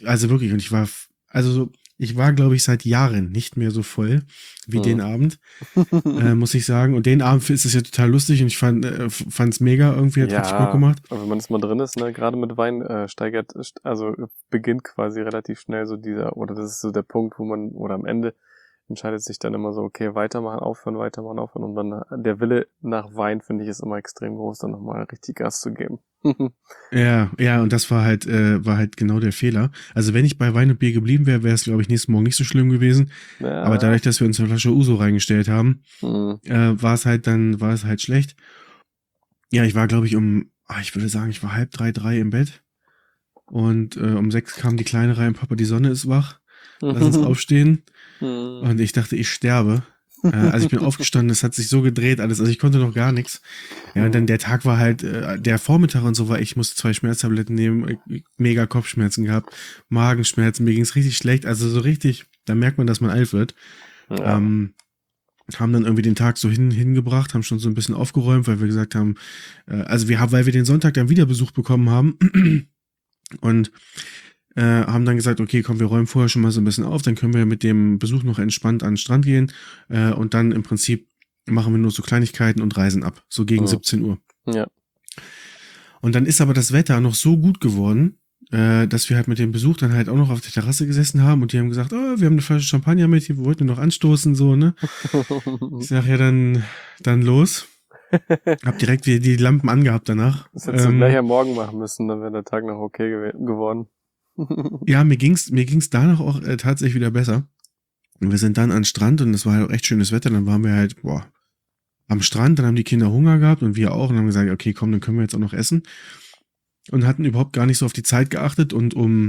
Speaker 1: war, glaube ich, seit Jahren nicht mehr so voll wie den Abend, muss ich sagen. Und den Abend ist es ja total lustig und ich fand's mega, irgendwie hat richtig Bock gemacht.
Speaker 2: Aber wenn man jetzt mal drin ist, ne, gerade mit Wein beginnt quasi relativ schnell so oder das ist so der Punkt, oder am Ende entscheidet sich dann immer so, okay, weitermachen, aufhören und dann der Wille nach Wein, finde ich, ist immer extrem groß, dann nochmal richtig Gas zu geben.
Speaker 1: Ja, und das war halt genau der Fehler. Also wenn ich bei Wein und Bier geblieben wäre, wäre es, glaube ich, nächsten Morgen nicht so schlimm gewesen. Ja. Aber dadurch, dass wir uns eine Flasche Uso reingestellt haben, war es halt schlecht. Ja, ich war, glaube ich, ich würde sagen, ich war 2:30 im Bett. Und um 6 kam die Kleine rein, Papa, die Sonne ist wach. Lass uns aufstehen. Und ich dachte, ich sterbe. Also ich bin aufgestanden, es hat sich so gedreht alles, also ich konnte noch gar nichts. Ja, und dann der Tag war halt, der Vormittag und so war, ich musste 2 Schmerztabletten nehmen, mega Kopfschmerzen gehabt, Magenschmerzen, mir ging's richtig schlecht, also so richtig, da merkt man, dass man alt wird. Ja. haben dann irgendwie den Tag so hingebracht, haben schon so ein bisschen aufgeräumt, weil wir gesagt haben, weil wir den Sonntag dann wieder Besuch bekommen haben und haben dann gesagt, okay, komm, wir räumen vorher schon mal so ein bisschen auf, dann können wir mit dem Besuch noch entspannt an den Strand gehen und dann im Prinzip machen wir nur so Kleinigkeiten und reisen ab, so gegen 17 Uhr.
Speaker 2: Ja.
Speaker 1: Und dann ist aber das Wetter noch so gut geworden, dass wir halt mit dem Besuch dann halt auch noch auf der Terrasse gesessen haben und die haben gesagt, oh, wir haben eine Flasche Champagner mit, wir wollten noch anstoßen, so, ne? Ich sag ja dann los. Hab direkt wieder die Lampen angehabt danach.
Speaker 2: Das hättest du gleich am Morgen machen müssen, dann wäre der Tag noch okay geworden.
Speaker 1: Ja, mir ging's danach auch tatsächlich wieder besser. Und wir sind dann an den Strand und es war halt auch echt schönes Wetter, dann waren wir halt, am Strand, dann haben die Kinder Hunger gehabt und wir auch und haben gesagt, okay, komm, dann können wir jetzt auch noch essen. Und hatten überhaupt gar nicht so auf die Zeit geachtet und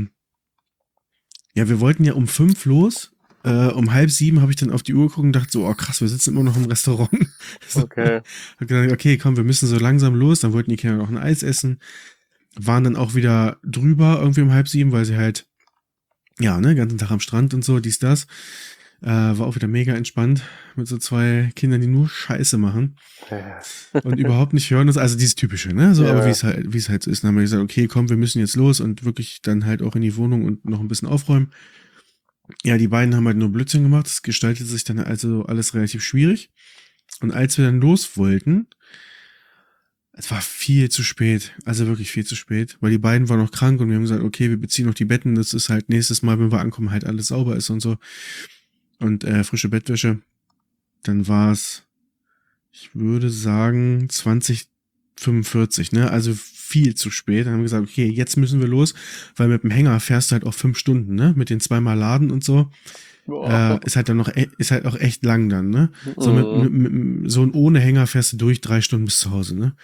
Speaker 1: wir wollten ja um 5 los. Um 6:30 habe ich dann auf die Uhr geguckt und dachte so, oh krass, wir sitzen immer noch im Restaurant.
Speaker 2: Okay.
Speaker 1: Hab gesagt, okay, komm, wir müssen so langsam los. Dann wollten die Kinder noch ein Eis essen. Waren dann auch wieder drüber irgendwie um 6:30, weil sie halt, den ganzen Tag am Strand und so, dies, das. War auch wieder mega entspannt mit so 2 Kindern, die nur Scheiße machen und überhaupt nicht hören. Also dieses Typische, ne? So, aber wie es halt so ist. Dann haben wir gesagt, okay, komm, wir müssen jetzt los und wirklich dann halt auch in die Wohnung und noch ein bisschen aufräumen. Ja, die beiden haben halt nur Blödsinn gemacht. Es gestaltete sich dann also alles relativ schwierig. Und als wir dann los wollten, es war viel zu spät. Also wirklich viel zu spät. Weil die beiden waren noch krank und wir haben gesagt, okay, wir beziehen noch die Betten. Das ist halt nächstes Mal, wenn wir ankommen, halt alles sauber ist und so. Und frische Bettwäsche. Dann war es, ich würde sagen, 20:45, ne? Also viel zu spät. Dann haben wir gesagt, okay, jetzt müssen wir los, weil mit dem Hänger fährst du halt auch 5 Stunden, ne? Mit den 2-mal Laden und so. Ist halt auch echt lang dann, ne? So mit so ohne Hänger fährst du durch 3 Stunden bis zu Hause, ne?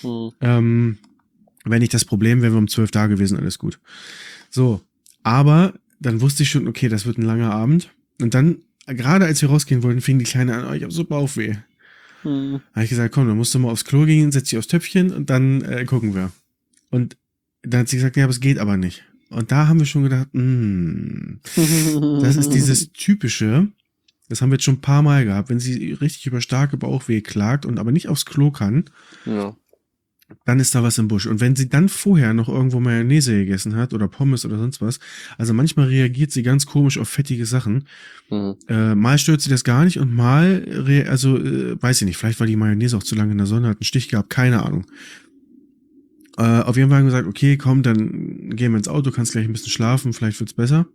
Speaker 1: Wenn nicht das Problem, wären wir um 12 da gewesen, alles gut. So, aber dann wusste ich schon, okay, das wird ein langer Abend. Und dann, gerade als wir rausgehen wollten, fing die Kleine an, ich habe so Bauchweh. Da habe ich gesagt, komm, dann musst du mal aufs Klo gehen, setz dich aufs Töpfchen und dann gucken wir. Und dann hat sie gesagt, ja, aber es geht aber nicht. Und da haben wir schon gedacht, das ist dieses Typische, das haben wir jetzt schon ein paar Mal gehabt, wenn sie richtig über starke Bauchweh klagt und aber nicht aufs Klo kann, dann ist da was im Busch. Und wenn sie dann vorher noch irgendwo Mayonnaise gegessen hat oder Pommes oder sonst was, also manchmal reagiert sie ganz komisch auf fettige Sachen. Mal stört sie das gar nicht und mal, weiß ich nicht, vielleicht war die Mayonnaise auch zu lange in der Sonne, hat einen Stich gehabt, keine Ahnung. Auf jeden Fall haben wir gesagt, okay, komm, dann gehen wir ins Auto, kannst gleich ein bisschen schlafen, vielleicht wird's besser.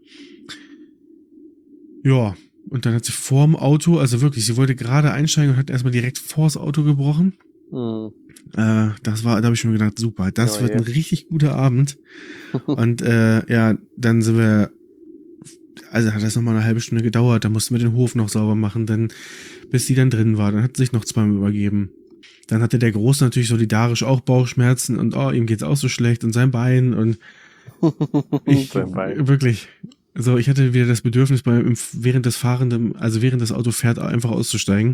Speaker 1: Ja, und dann hat sie vorm Auto, also wirklich, sie wollte gerade einsteigen und hat erstmal direkt vors Auto gebrochen. Da habe ich schon gedacht, super, das wird ein richtig guter Abend. Und dann sind wir, also hat das nochmal eine halbe Stunde gedauert, da mussten wir den Hof noch sauber machen, dann bis sie dann drin war, dann hat sie sich noch 2-mal übergeben. Dann hatte der Große natürlich solidarisch auch Bauchschmerzen und ihm geht's auch so schlecht und sein Bein und wirklich, so, ich hatte wieder das Bedürfnis während des Auto fährt, einfach auszusteigen.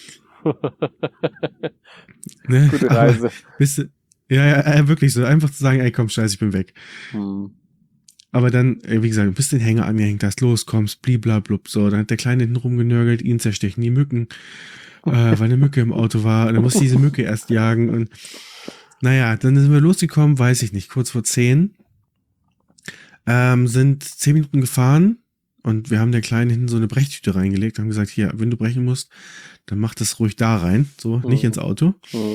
Speaker 1: Ne?
Speaker 2: Gute Reise.
Speaker 1: Wirklich so, einfach zu sagen, ey komm, scheiße, ich bin weg. Aber dann, wie gesagt, bis den Hänger angehängt hast, los, kommst, bliblablub, so, dann hat der Kleine hinten rumgenörgelt, ihn zerstechen die Mücken, weil eine Mücke im Auto war, und dann musste diese Mücke erst jagen und naja, dann sind wir losgekommen, weiß ich nicht, kurz vor 10, sind 10 Minuten gefahren und wir haben der Kleinen hinten so eine Brechtüte reingelegt und haben gesagt, hier, wenn du brechen musst, dann mach das ruhig da rein, so, nicht ins Auto.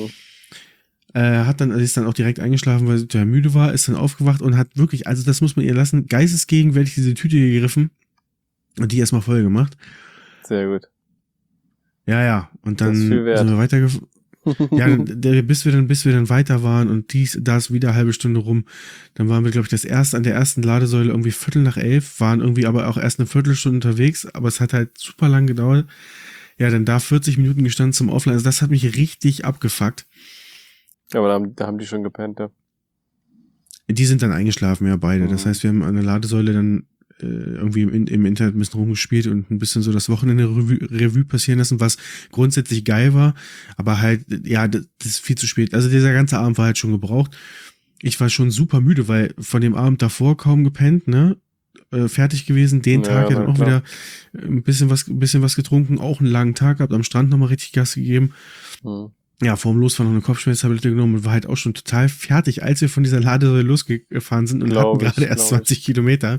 Speaker 1: Ist dann auch direkt eingeschlafen, weil sie total müde war, ist dann aufgewacht und hat wirklich, also das muss man ihr lassen, geistesgegenwärtig diese Tüte gegriffen und die erstmal voll gemacht.
Speaker 2: Sehr gut.
Speaker 1: Ja, und dann sind wir weitergefahren. Ja, bis wir dann weiter waren und da ist wieder eine halbe Stunde rum. Dann waren wir, glaube ich, an der ersten Ladesäule irgendwie 11:15, waren irgendwie aber auch erst eine Viertelstunde unterwegs, aber es hat halt super lang gedauert. Ja, dann da 40 Minuten gestanden zum Offline, also das hat mich richtig abgefuckt.
Speaker 2: Ja, aber da haben die schon gepennt, ja.
Speaker 1: Die sind dann eingeschlafen, ja, beide. Das heißt, wir haben an der Ladesäule dann irgendwie im Internet ein bisschen rumgespielt und ein bisschen so das Wochenende Revue passieren lassen, was grundsätzlich geil war, aber halt, ja, das ist viel zu spät. Also dieser ganze Abend war halt schon gebraucht. Ich war schon super müde, weil von dem Abend davor kaum gepennt, ne? fertig gewesen. Den
Speaker 2: Ja,
Speaker 1: Tag ja dann
Speaker 2: na
Speaker 1: auch
Speaker 2: klar.
Speaker 1: wieder ein bisschen was getrunken, auch einen langen Tag gehabt, am Strand nochmal richtig Gas gegeben.
Speaker 2: Hm.
Speaker 1: Ja, vorm Losfahren noch eine Kopfschmerztablette genommen und war halt auch schon total fertig, als wir von dieser Ladesäule losgefahren sind und hatten gerade erst 20 Kilometer.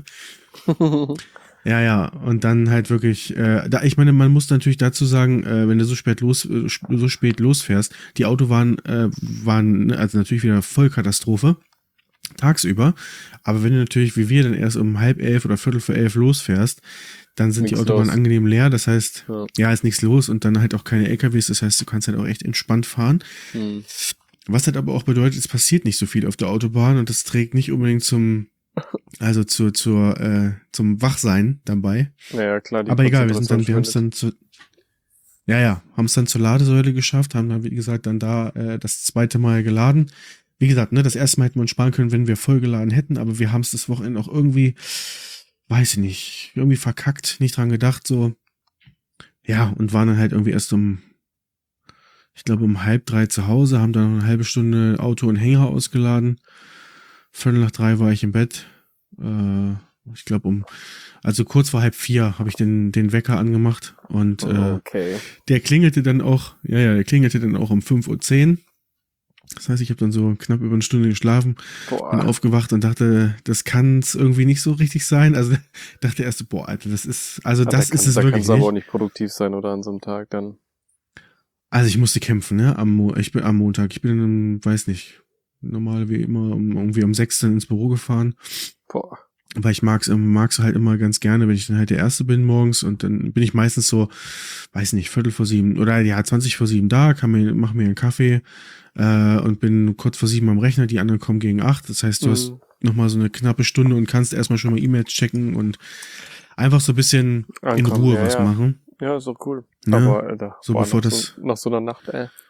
Speaker 1: Ja, und dann halt wirklich, ich meine, man muss natürlich dazu sagen, wenn du so spät losfährst, die Autobahnen waren also natürlich wieder Vollkatastrophe tagsüber, aber wenn du natürlich wie wir dann erst um 10:30 oder 10:45 losfährst, dann sind die
Speaker 2: Nichts
Speaker 1: Autobahnen
Speaker 2: los.
Speaker 1: angenehm leer, das heißt,
Speaker 2: Ja.
Speaker 1: ja, ist nichts los und dann halt auch keine LKWs, das heißt, du kannst halt auch echt entspannt fahren.
Speaker 2: Hm.
Speaker 1: Was halt aber auch bedeutet, es passiert nicht so viel auf der Autobahn und das trägt nicht unbedingt zum Wachsein dabei.
Speaker 2: Ja, klar, die
Speaker 1: Aber egal, wir haben es
Speaker 2: schwindet.
Speaker 1: dann zur Ladesäule geschafft, haben dann, wie gesagt, dann da das zweite Mal geladen. Wie gesagt, ne, das erste Mal hätten wir uns sparen können, wenn wir voll geladen hätten, aber wir haben es das Wochenende auch irgendwie, weiß ich nicht, irgendwie verkackt, nicht dran gedacht, so. Ja, und waren dann halt irgendwie erst ich glaube um 2:30 zu Hause, haben dann noch eine halbe Stunde Auto und Hänger ausgeladen. 2:45 war ich im Bett. Ich glaube also kurz vor 3:30 habe ich den Wecker angemacht und
Speaker 2: Okay.
Speaker 1: der klingelte dann auch um 5:10 Uhr. Das heißt, ich habe dann so knapp über eine Stunde geschlafen, bin
Speaker 2: Boah.
Speaker 1: aufgewacht und dachte, das kann es irgendwie nicht so richtig sein. Also dachte erst, so, boah, Alter, das ist es
Speaker 2: Da
Speaker 1: wirklich
Speaker 2: kannst du
Speaker 1: nicht.
Speaker 2: aber auch nicht produktiv sein, oder an so einem Tag dann.
Speaker 1: Also ich musste kämpfen, ne? Ich bin am Montag. Ich bin, weiß nicht, normal wie immer irgendwie um 6 dann ins Büro gefahren.
Speaker 2: Boah.
Speaker 1: Weil ich mag's halt immer ganz gerne, wenn ich dann halt der Erste bin morgens und dann bin ich meistens so, weiß nicht, 6:45 oder ja, 6:20 da, mach mir einen Kaffee und bin kurz vor 7 am Rechner, die anderen kommen gegen 8. Das heißt, du hast nochmal so eine knappe Stunde und kannst erstmal schon mal E-Mails checken und einfach so ein bisschen in
Speaker 2: Ankommen,
Speaker 1: Ruhe
Speaker 2: ja,
Speaker 1: was
Speaker 2: ja.
Speaker 1: machen.
Speaker 2: Ja, ist doch cool.
Speaker 1: Ne?
Speaker 2: Aber, Alter,
Speaker 1: So bevor das.
Speaker 2: nach so einer Nacht,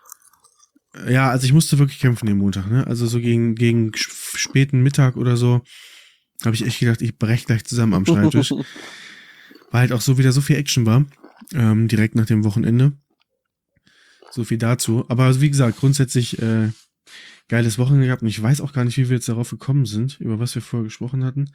Speaker 1: Ja, also ich musste wirklich kämpfen den Montag, ne? Also so gegen späten Mittag oder so habe ich echt gedacht, ich brech gleich zusammen am Schreibtisch. Weil halt auch so wieder so viel Action war, direkt nach dem Wochenende. So viel dazu. Aber also wie gesagt, grundsätzlich geiles Wochenende gehabt und ich weiß auch gar nicht, wie wir jetzt darauf gekommen sind, über was wir vorher gesprochen hatten.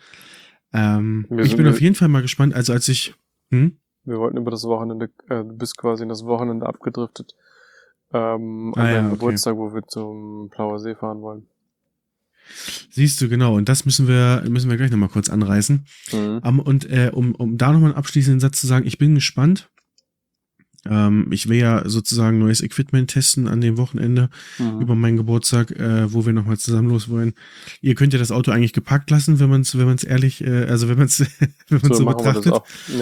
Speaker 1: Ich bin auf jeden Fall mal gespannt, also als ich...
Speaker 2: Wir wollten über das Wochenende, du bist quasi in das Wochenende abgedriftet. An deinem Geburtstag, wo wir zum Plauer See fahren wollen.
Speaker 1: Siehst du, genau. Und das müssen wir gleich nochmal kurz anreißen. Und um da nochmal einen abschließenden Satz zu sagen, ich bin gespannt. Ich will ja sozusagen neues Equipment testen an dem Wochenende über meinen Geburtstag, wo wir nochmal zusammen los wollen. Ihr könnt ja das Auto eigentlich gepackt lassen, wenn man es ehrlich, wenn man es so betrachtet.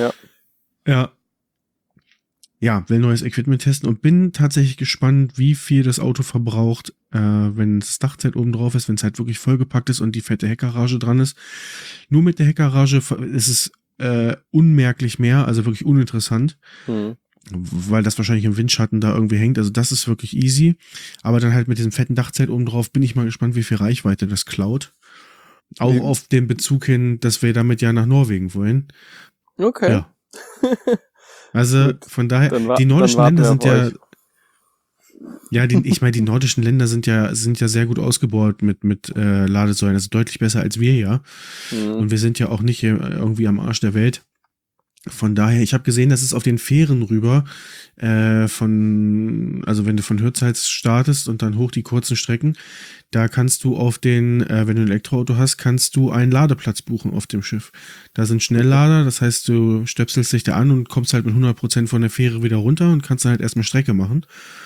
Speaker 1: Ja, will neues Equipment testen und bin tatsächlich gespannt, wie viel das Auto verbraucht, wenn das Dachzelt oben drauf ist, wenn es halt wirklich vollgepackt ist und die fette Heckgarage dran ist. Nur mit der Heckgarage ist es unmerklich mehr, also wirklich uninteressant, weil das wahrscheinlich im Windschatten da irgendwie hängt. Also das ist wirklich easy. Aber dann halt mit diesem fetten Dachzelt oben drauf bin ich mal gespannt, wie viel Reichweite das klaut. Auch auf den Bezug hin, dass wir damit ja nach Norwegen wollen.
Speaker 2: Okay.
Speaker 1: Ja. Also von daher, die nordischen Länder sind ja, ich meine, die nordischen Länder sind ja sehr gut ausgebaut mit Ladesäulen, also deutlich besser als wir ja. Und wir sind ja auch nicht irgendwie am Arsch der Welt. Von daher, ich habe gesehen, dass es auf den Fähren rüber also wenn du von Hirtshals startest und dann hoch die kurzen Strecken, da kannst du wenn du ein Elektroauto hast, kannst du einen Ladeplatz buchen auf dem Schiff. Da sind Schnelllader, das heißt, du stöpselst dich da an und kommst halt mit 100% von der Fähre wieder runter und kannst dann halt erstmal Strecke machen.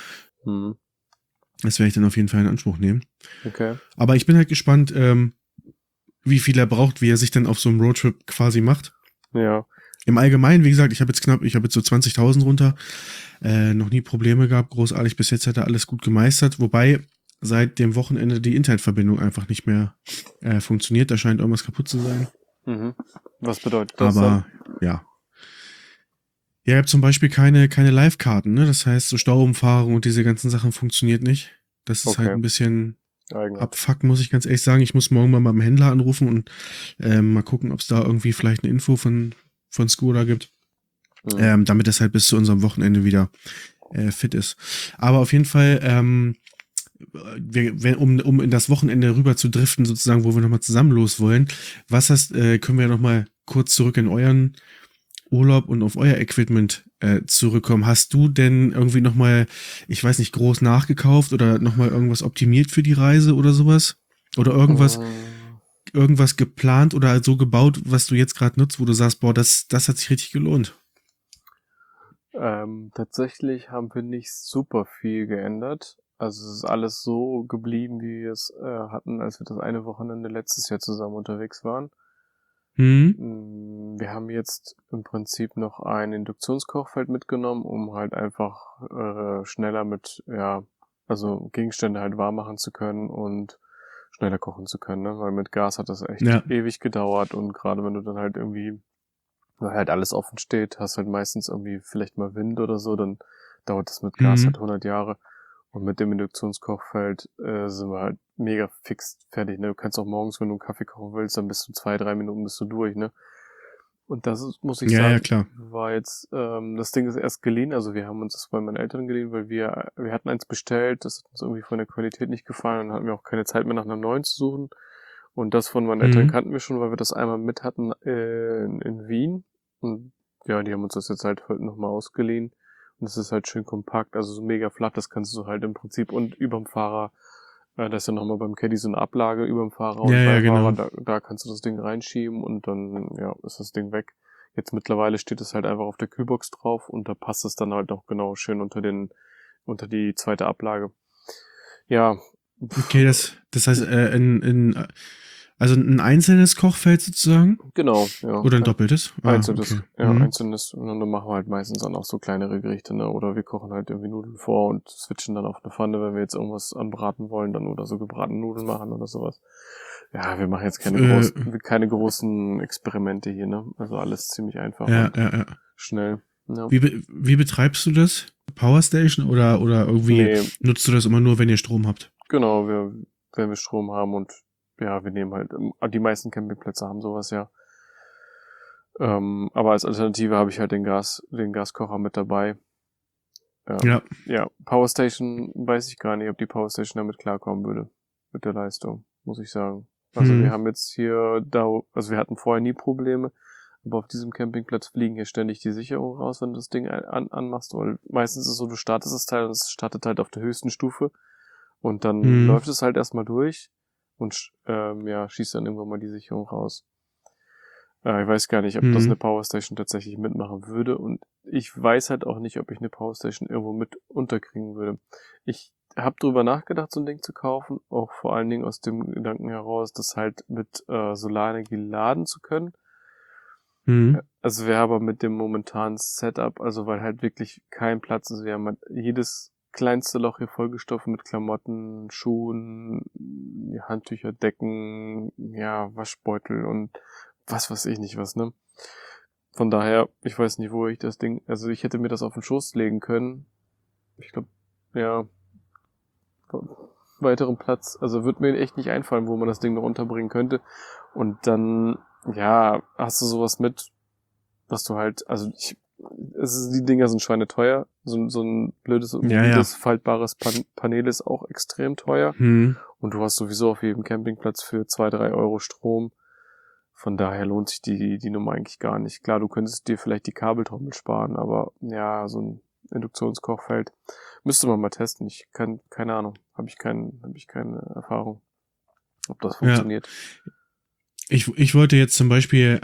Speaker 1: Das werde ich dann auf jeden Fall in Anspruch nehmen.
Speaker 2: Okay.
Speaker 1: Aber ich bin halt gespannt, wie viel er braucht, wie er sich dann auf so einem Roadtrip quasi macht.
Speaker 2: Ja.
Speaker 1: Im Allgemeinen, wie gesagt, ich habe jetzt so 20.000 runter, noch nie Probleme gehabt, großartig, bis jetzt hat er alles gut gemeistert, wobei seit dem Wochenende die Internetverbindung einfach nicht mehr funktioniert, da scheint irgendwas kaputt zu sein.
Speaker 2: Was bedeutet das?
Speaker 1: Aber, ja. Ja, ihr habt zum Beispiel keine Live-Karten, ne, das heißt, so Stauumfahrung und diese ganzen Sachen funktioniert nicht. Das ist halt ein bisschen Abfuck, muss ich ganz ehrlich sagen. Ich muss morgen mal beim Händler anrufen und mal gucken, ob es da irgendwie vielleicht eine Info von Skoda gibt, damit das halt bis zu unserem Wochenende wieder fit ist. Aber auf jeden Fall, um in das Wochenende rüber zu driften, sozusagen, wo wir nochmal zusammen los wollen, können wir nochmal kurz zurück in euren Urlaub und auf euer Equipment zurückkommen. Hast du denn irgendwie nochmal, ich weiß nicht, groß nachgekauft oder nochmal irgendwas optimiert für die Reise oder sowas? Oder irgendwas geplant oder so gebaut, was du jetzt gerade nutzt, wo du sagst, boah, das hat sich richtig gelohnt?
Speaker 2: Tatsächlich haben wir nicht super viel geändert. Also es ist alles so geblieben, wie wir es hatten, als wir das eine Wochenende letztes Jahr zusammen unterwegs waren. Wir haben jetzt im Prinzip noch ein Induktionskochfeld mitgenommen, um halt einfach schneller mit, also Gegenstände halt warm machen zu können und schneller kochen zu können, ne? Weil mit Gas hat das echt ewig gedauert und gerade wenn du dann halt irgendwie, weil halt alles offen steht, hast halt meistens irgendwie vielleicht mal Wind oder so, dann dauert das mit Gas halt 100 Jahre. Und mit dem Induktionskochfeld sind wir halt mega fix fertig, ne? Du kannst auch morgens, wenn du einen Kaffee kochen willst, dann bist du 2-3 Minuten bist du durch, ne? Und das ist, muss ich sagen,
Speaker 1: klar.
Speaker 2: war jetzt, das Ding ist erst geliehen, also wir haben uns das bei meinen Eltern geliehen, weil wir hatten eins bestellt, das hat uns irgendwie von der Qualität nicht gefallen, dann hatten wir auch keine Zeit mehr nach einem neuen zu suchen. Und das von meinen Eltern kannten wir schon, weil wir das einmal mit hatten in Wien. Und ja, die haben uns das jetzt halt heute nochmal ausgeliehen. Und es ist halt schön kompakt, also so mega flach, das kannst du halt im Prinzip und überm Fahrer, da ist ja nochmal beim Caddy so eine Ablage überm Fahrer und Beifahrer,
Speaker 1: genau.
Speaker 2: da kannst du das Ding reinschieben und dann, ja, ist das Ding weg. Jetzt mittlerweile steht es halt einfach auf der Kühlbox drauf und da passt es dann halt auch genau schön unter die zweite Ablage. Ja.
Speaker 1: Okay, das heißt, also ein einzelnes Kochfeld sozusagen?
Speaker 2: Genau, ja.
Speaker 1: Oder ein doppeltes?
Speaker 2: Einzelnes,
Speaker 1: okay.
Speaker 2: einzelnes. Und dann machen wir halt meistens dann auch so kleinere Gerichte, ne? Oder wir kochen halt irgendwie Nudeln vor und switchen dann auf eine Pfanne, wenn wir jetzt irgendwas anbraten wollen, dann oder so gebratene Nudeln machen oder sowas. Ja, wir machen jetzt keine großen Experimente hier, ne? Also alles ziemlich einfach und schnell. Ja.
Speaker 1: Wie betreibst du das? Powerstation oder irgendwie nutzt du das immer nur, wenn ihr Strom habt?
Speaker 2: Genau, wenn wir Strom haben und ja, wir nehmen halt, die meisten Campingplätze haben sowas, ja. Aber als Alternative habe ich halt den Gaskocher mit dabei. Ja, Powerstation weiß ich gar nicht, ob die Powerstation damit klarkommen würde. Mit der Leistung, muss ich sagen. Also wir haben jetzt hier also wir hatten vorher nie Probleme, aber auf diesem Campingplatz fliegen hier ständig die Sicherungen raus, wenn du das Ding anmachst, weil meistens ist es so, du startest das Teil und es startet halt auf der höchsten Stufe und dann läuft es halt erstmal durch und schießt dann irgendwann mal die Sicherung raus. Ich weiß gar nicht, ob das eine Powerstation tatsächlich mitmachen würde und ich weiß halt auch nicht, ob ich eine Powerstation irgendwo mit unterkriegen würde. Ich habe drüber nachgedacht, so ein Ding zu kaufen, auch vor allen Dingen aus dem Gedanken heraus, das halt mit Solarenergie laden zu können. Also wäre aber mit dem momentanen Setup, also weil halt wirklich kein Platz ist, wir haben halt jedes kleinste Loch hier vollgestopft mit Klamotten, Schuhen, Handtücher, Decken, ja, Waschbeutel und was weiß ich nicht was, ne? Von daher, ich weiß nicht, wo ich das Ding, also ich hätte mir das auf den Schoß legen können. Ich glaube, ja, weiteren Platz, also wird mir echt nicht einfallen, wo man das Ding noch unterbringen könnte. Und dann, ja, hast du sowas mit, was du halt, also die Dinger sind schweineteuer. So ein blödes, mobiles, faltbares Panel ist auch extrem teuer. Und du hast sowieso auf jedem Campingplatz für 2-3 Euro Strom. Von daher lohnt sich die Nummer eigentlich gar nicht. Klar, du könntest dir vielleicht die Kabeltrommel sparen, aber ja, so ein Induktionskochfeld müsste man mal testen. Keine Ahnung, habe ich keine Erfahrung, ob das funktioniert.
Speaker 1: Ich wollte jetzt zum Beispiel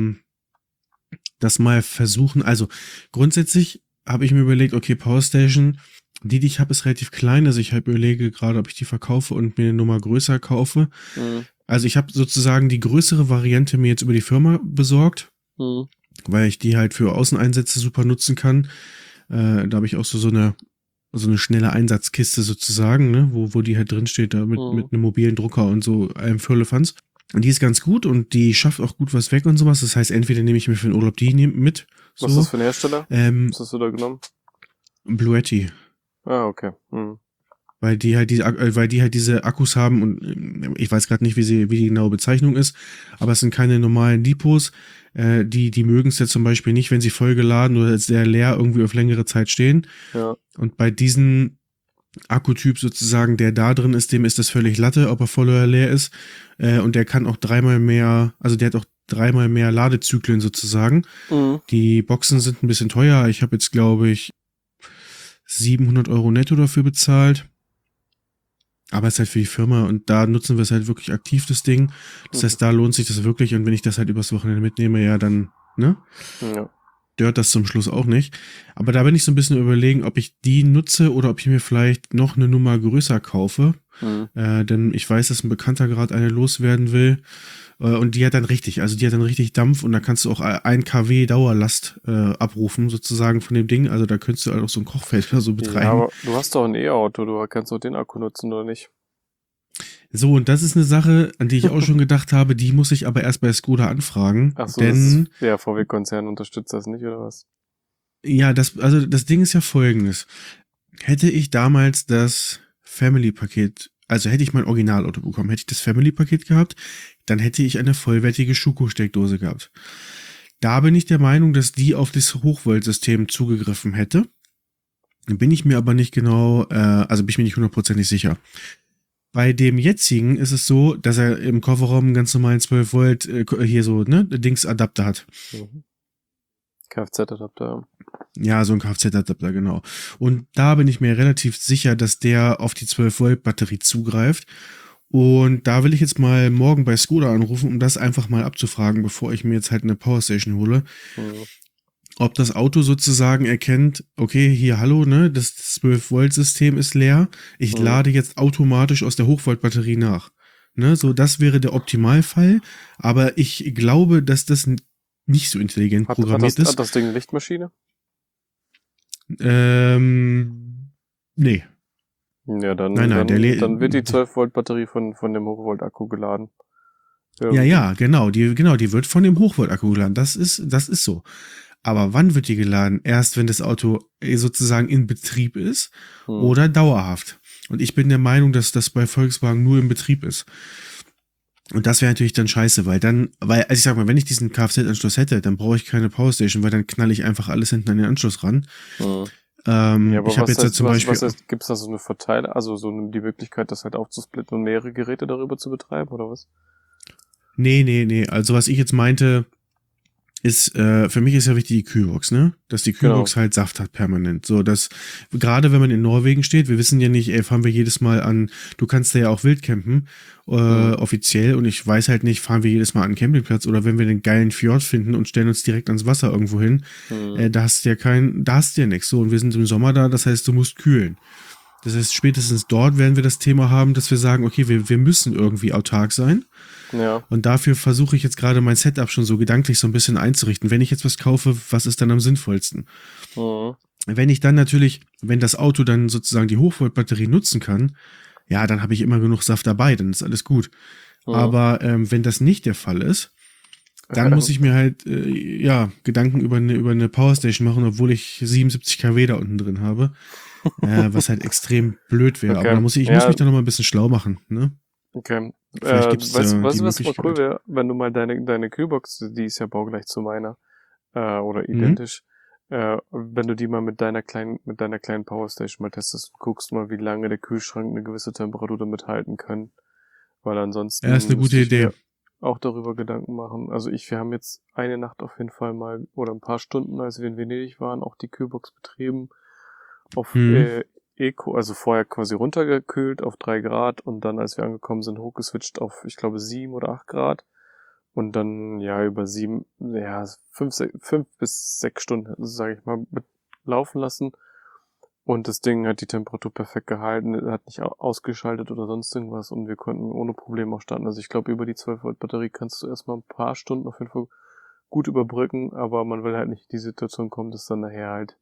Speaker 1: das mal versuchen. Also grundsätzlich habe ich mir überlegt, okay, Powerstation, die ich habe, ist relativ klein. Also ich überlege gerade, ob ich die verkaufe und mir eine Nummer größer kaufe. Also ich habe sozusagen die größere Variante mir jetzt über die Firma besorgt, weil ich die halt für Außeneinsätze super nutzen kann. Da habe ich auch so eine schnelle Einsatzkiste sozusagen, ne, wo die halt drin steht, da mit einem mobilen Drucker und so einem Firlefanz. Und die ist ganz gut und die schafft auch gut was weg und sowas. Das heißt, entweder nehme ich mir für den Urlaub die mit. So.
Speaker 2: Was ist das für ein Hersteller? Was hast du da genommen?
Speaker 1: Bluetti.
Speaker 2: Ah, okay.
Speaker 1: Weil die halt diese Akkus haben und ich weiß gerade nicht, wie die genaue Bezeichnung ist, aber es sind keine normalen Lipos. Die mögen es ja zum Beispiel nicht, wenn sie voll geladen oder sehr leer irgendwie auf längere Zeit stehen.
Speaker 2: Ja.
Speaker 1: Und bei diesen Akkutyp sozusagen, der da drin ist, dem ist das völlig Latte, ob er voll oder leer ist. Und der kann auch 3-mal mehr, also der hat auch dreimal mehr Ladezyklen sozusagen.
Speaker 2: Mhm.
Speaker 1: Die Boxen sind ein bisschen teuer. Ich habe jetzt, glaube ich, 700 Euro netto dafür bezahlt. Aber es ist halt für die Firma und da nutzen wir es halt wirklich aktiv, das Ding. Das heißt, da lohnt sich das wirklich und wenn ich das halt übers Wochenende mitnehme, ja, dann, ne?
Speaker 2: Ja.
Speaker 1: Stört das zum Schluss auch nicht. Aber da bin ich so ein bisschen überlegen, ob ich die nutze oder ob ich mir vielleicht noch eine Nummer größer kaufe.
Speaker 2: Mhm.
Speaker 1: Denn ich weiß, dass ein Bekannter gerade eine loswerden will. Und die hat dann richtig Dampf und da kannst du auch 1 kW Dauerlast abrufen, sozusagen von dem Ding. Also da könntest du halt auch so ein Kochfeld oder so betreiben.
Speaker 2: Ja, aber du hast doch ein E-Auto, du kannst doch den Akku nutzen, oder nicht?
Speaker 1: So, und das ist eine Sache, an die ich auch schon gedacht habe, die muss ich aber erst bei Skoda anfragen.
Speaker 2: Ach so,
Speaker 1: denn
Speaker 2: der VW-Konzern unterstützt das nicht, oder was?
Speaker 1: ja, das Ding ist ja folgendes. Hätte ich damals das Family-Paket, also hätte ich mein Originalauto bekommen, hätte ich das Family-Paket gehabt, dann hätte ich eine vollwertige Schuko-Steckdose gehabt. Da bin ich der Meinung, dass die auf das Hochvoltsystem zugegriffen hätte. Bin ich mir aber nicht genau, also bin ich mir nicht hundertprozentig sicher. Bei dem jetzigen ist es so, dass er im Kofferraum einen ganz normalen 12 Volt hier so, ne, Dings-Adapter hat.
Speaker 2: Mhm. Kfz-Adapter.
Speaker 1: Ja, so ein Kfz-Adapter, genau. Und da bin ich mir relativ sicher, dass der auf die 12 Volt Batterie zugreift. Und da will ich jetzt mal morgen bei Skoda anrufen, um das einfach mal abzufragen, bevor ich mir jetzt halt eine Powerstation hole.
Speaker 2: Mhm.
Speaker 1: Ob das Auto sozusagen erkennt, okay, hier, hallo, ne, das 12-Volt-System ist leer. Ich lade jetzt automatisch aus der Hochvolt-Batterie nach. Ne, so, das wäre der Optimalfall. Aber ich glaube, dass das nicht so intelligent programmiert ist.
Speaker 2: Hat das Ding eine Lichtmaschine?
Speaker 1: Nee.
Speaker 2: Ja, dann wird die 12-Volt-Batterie von dem Hochvolt-Akku geladen.
Speaker 1: Ja, genau. Die wird von dem Hochvolt-Akku geladen. Das ist so. Aber wann wird die geladen? Erst wenn das Auto sozusagen in Betrieb ist oder dauerhaft. Und ich bin der Meinung, dass das bei Volkswagen nur im Betrieb ist. Und das wäre natürlich dann scheiße, also ich sag mal, wenn ich diesen Kfz-Anschluss hätte, dann brauche ich keine Powerstation, weil dann knall ich einfach alles hinten an den Anschluss ran.
Speaker 2: Ja, aber
Speaker 1: ich habe jetzt zum Beispiel.
Speaker 2: Gibt es da so eine Verteilung, also die Möglichkeit, das halt aufzusplitten und mehrere Geräte darüber zu betreiben, oder was?
Speaker 1: Nee. Also was ich jetzt meinte, ist, für mich ist ja wichtig die Kühlbox, ne? Dass die Kühlbox halt Saft hat permanent. So, dass, gerade wenn man in Norwegen steht, wir wissen ja nicht, fahren wir jedes Mal an, du kannst da ja auch wild campen, offiziell, und ich weiß halt nicht, fahren wir jedes Mal an einen Campingplatz oder wenn wir einen geilen Fjord finden und stellen uns direkt ans Wasser irgendwo hin, da hast du ja nichts. So, und wir sind im Sommer da, das heißt, du musst kühlen. Das heißt, spätestens dort werden wir das Thema haben, dass wir sagen, okay, wir müssen irgendwie autark sein.
Speaker 2: Ja.
Speaker 1: Und dafür versuche ich jetzt gerade mein Setup schon so gedanklich so ein bisschen einzurichten. Wenn ich jetzt was kaufe, was ist dann am sinnvollsten? Wenn ich dann natürlich, wenn das Auto dann sozusagen die Hochvoltbatterie nutzen kann, ja, dann habe ich immer genug Saft dabei, dann ist alles gut. Aber wenn das nicht der Fall ist, dann muss ich mir halt Gedanken über eine Powerstation machen, obwohl ich 77 kW da unten drin habe. Was halt extrem blöd wäre.
Speaker 2: Okay.
Speaker 1: Aber ich muss mich da noch mal ein bisschen schlau machen, ne?
Speaker 2: Okay.
Speaker 1: Vielleicht gibt's
Speaker 2: weißt du, was mal
Speaker 1: Möglichkeit.
Speaker 2: cool wäre, wenn du mal deine Kühlbox, die ist ja baugleich zu meiner, oder identisch, wenn du die mal mit deiner kleinen Powerstation mal testest, guckst mal, wie lange der Kühlschrank eine gewisse Temperatur damit halten kann. Weil ansonsten.
Speaker 1: Ja, ist eine gute Idee.
Speaker 2: Auch darüber Gedanken machen. Also wir haben jetzt eine Nacht auf jeden Fall mal, oder ein paar Stunden, als wir in Venedig waren, auch die Kühlbox betrieben. Auf Eco, also vorher quasi runtergekühlt auf 3 Grad und dann, als wir angekommen sind, hochgeswitcht auf, ich glaube, 7 oder 8 Grad. Und dann, über 5 bis 6 Stunden, sage ich mal, laufen lassen. Und das Ding hat die Temperatur perfekt gehalten, hat nicht ausgeschaltet oder sonst irgendwas und wir konnten ohne Probleme auch starten. Also ich glaube, über die 12 Volt Batterie kannst du erstmal ein paar Stunden auf jeden Fall gut überbrücken, aber man will halt nicht in die Situation kommen, dass dann nachher halt,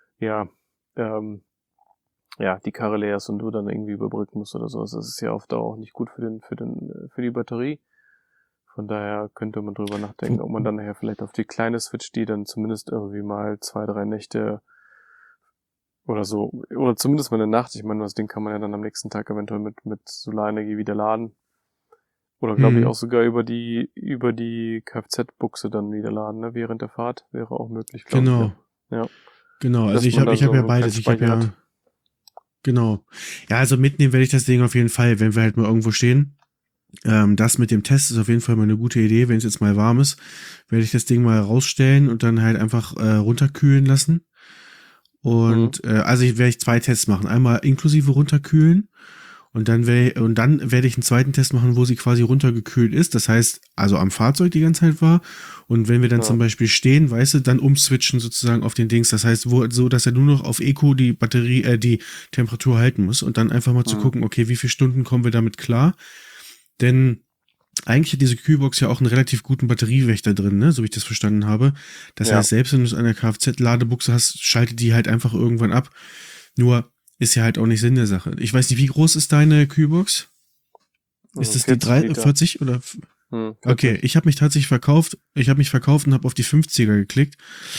Speaker 2: die Karre leer ist und du dann irgendwie überbrücken musst oder so. Das ist ja auf Dauer auch nicht gut für die Batterie. Von daher könnte man drüber nachdenken, ob man dann nachher vielleicht auf die kleine Switch, die dann zumindest irgendwie mal 2, 3 Nächte oder so, oder zumindest mal eine Nacht. Ich meine, das Ding kann man ja dann am nächsten Tag eventuell mit Solarenergie wieder laden. Oder glaube ich auch sogar über die Kfz-Buchse dann wieder laden, ne? Während der Fahrt wäre auch möglich, glaube ich.
Speaker 1: Genau.
Speaker 2: Ja.
Speaker 1: Genau, also ich habe ja beides. Genau. Ja, also mitnehmen werde ich das Ding auf jeden Fall, wenn wir halt mal irgendwo stehen. Das mit dem Test ist auf jeden Fall mal eine gute Idee. Wenn es jetzt mal warm ist, werde ich das Ding mal rausstellen und dann halt einfach runterkühlen lassen. Und also werde ich 2 Tests machen. Einmal inklusive runterkühlen und dann werde ich einen zweiten Test machen, wo sie quasi runtergekühlt ist. Das heißt, also am Fahrzeug die ganze Zeit war. Und wenn wir dann zum Beispiel stehen, weißt du, dann umswitchen sozusagen auf den Dings. Das heißt, so, dass er nur noch auf Eco die Batterie, die Temperatur halten muss und dann einfach mal zu gucken, okay, wie viele Stunden kommen wir damit klar? Denn eigentlich hat diese Kühlbox ja auch einen relativ guten Batteriewächter drin, ne, so wie ich das verstanden habe. Das heißt, selbst wenn du es an der Kfz-Ladebuchse hast, schaltet die halt einfach irgendwann ab. Nur ist ja halt auch nicht Sinn der Sache. Ich weiß nicht, wie groß ist deine Kühlbox? Ist es die 40 oder? 40. Okay, ich habe mich tatsächlich verkauft. Ich habe mich verkauft und habe auf die 50er geklickt.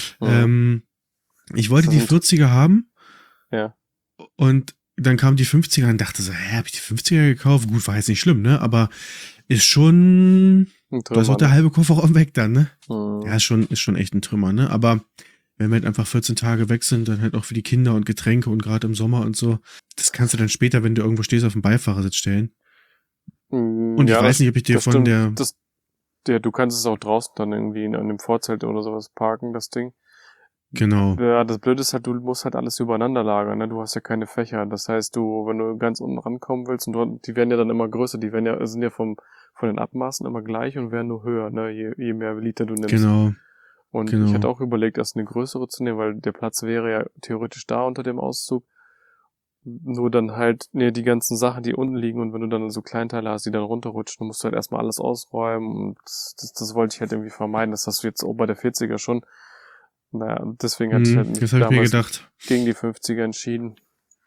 Speaker 1: Ich wollte die 40er haben.
Speaker 2: Ja.
Speaker 1: Und dann kam die 50er und dachte so, habe ich die 50er gekauft? Gut, war jetzt nicht schlimm, ne? Aber ist schon, da ist auch der halbe Kofferraum weg dann, ne? Ja, ist schon echt ein Trümmer, ne? Aber wenn wir halt einfach 14 Tage weg sind, dann halt auch für die Kinder und Getränke und gerade im Sommer und so, das kannst du dann später, wenn du irgendwo stehst, auf dem Beifahrersitz stellen. Und ich weiß nicht, ob ich dir von
Speaker 2: du kannst es auch draußen dann irgendwie an dem Vorzelt oder sowas parken, das Ding.
Speaker 1: Genau.
Speaker 2: Ja, das Blöde ist halt, du musst halt alles übereinander lagern, ne? Du hast ja keine Fächer. Das heißt, wenn du ganz unten rankommen willst, und die werden ja dann immer größer, sind ja von den Abmaßen immer gleich und werden nur höher, ne? Je mehr Liter du nimmst.
Speaker 1: Genau.
Speaker 2: Und ich hatte auch überlegt, erst eine größere zu nehmen, weil der Platz wäre ja theoretisch da unter dem Auszug. Nur dann halt, die ganzen Sachen, die unten liegen, und wenn du dann so Kleinteile hast, die dann runterrutschen, dann musst du halt erstmal alles ausräumen, und das wollte ich halt irgendwie vermeiden. Das hast du jetzt auch bei der 40er schon. Naja, deswegen hatte ich halt mich damals gegen die 50er entschieden.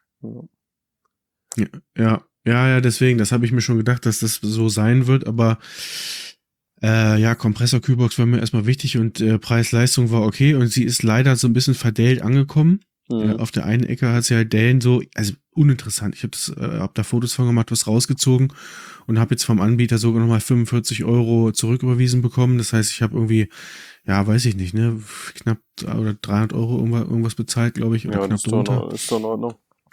Speaker 1: Ja, deswegen, das habe ich mir schon gedacht, dass das so sein wird, aber Kompressor-Kühlbox war mir erstmal wichtig und Preis-Leistung war okay, und sie ist leider so ein bisschen verdellt angekommen. Auf der einen Ecke hat sie halt Dellen so, also uninteressant. Ich hab da Fotos von gemacht, was rausgezogen und habe jetzt vom Anbieter sogar nochmal 45 € zurücküberwiesen bekommen. Das heißt, ich habe irgendwie, weiß ich nicht, ne, knapp oder 300 € irgendwas bezahlt, glaube ich, oder knapp drunter.
Speaker 2: Ist doch in Ordnung.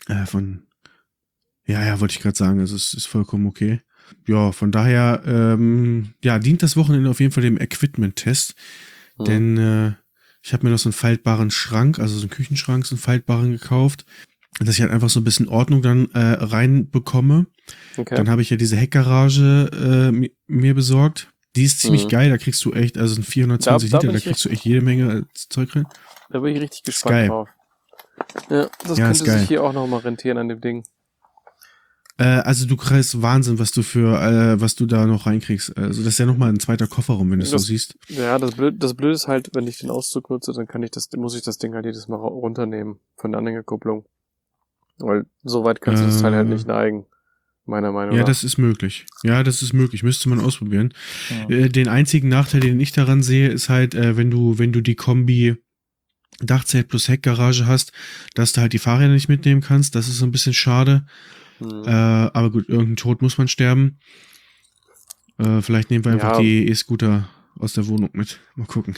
Speaker 1: Wollte ich gerade sagen, also es ist vollkommen okay. Ja, von daher, dient das Wochenende auf jeden Fall dem Equipment-Test, denn ich habe mir noch so einen faltbaren Schrank, also so einen Küchenschrank, so einen faltbaren gekauft, dass ich halt einfach so ein bisschen Ordnung dann reinbekomme. Okay. Dann habe ich ja diese Heckgarage mir besorgt. Die ist ziemlich geil, da kriegst du echt, also ein 420 Liter, da kriegst du echt jede Menge Zeug rein.
Speaker 2: Da bin ich richtig gespannt drauf. Ja, das könnte sich hier auch nochmal rentieren an dem Ding.
Speaker 1: Also du kriegst Wahnsinn, was du da noch reinkriegst. Also das ist ja nochmal ein zweiter Kofferraum, wenn du es so siehst.
Speaker 2: Ja, das Blöde ist halt, wenn ich den Auszug nutze, dann muss ich das Ding halt jedes Mal runternehmen von der Anhängerkupplung. Weil so weit kannst du das Teil halt nicht neigen, meiner Meinung nach.
Speaker 1: Ja, das ist möglich. Müsste man ausprobieren. Ja. Den einzigen Nachteil, den ich daran sehe, ist halt, wenn du die Kombi Dachzelt plus Heckgarage hast, dass du halt die Fahrräder nicht mitnehmen kannst. Das ist so ein bisschen schade. Aber gut, irgendein Tod muss man sterben. Vielleicht nehmen wir einfach die E-Scooter aus der Wohnung mit. Mal gucken.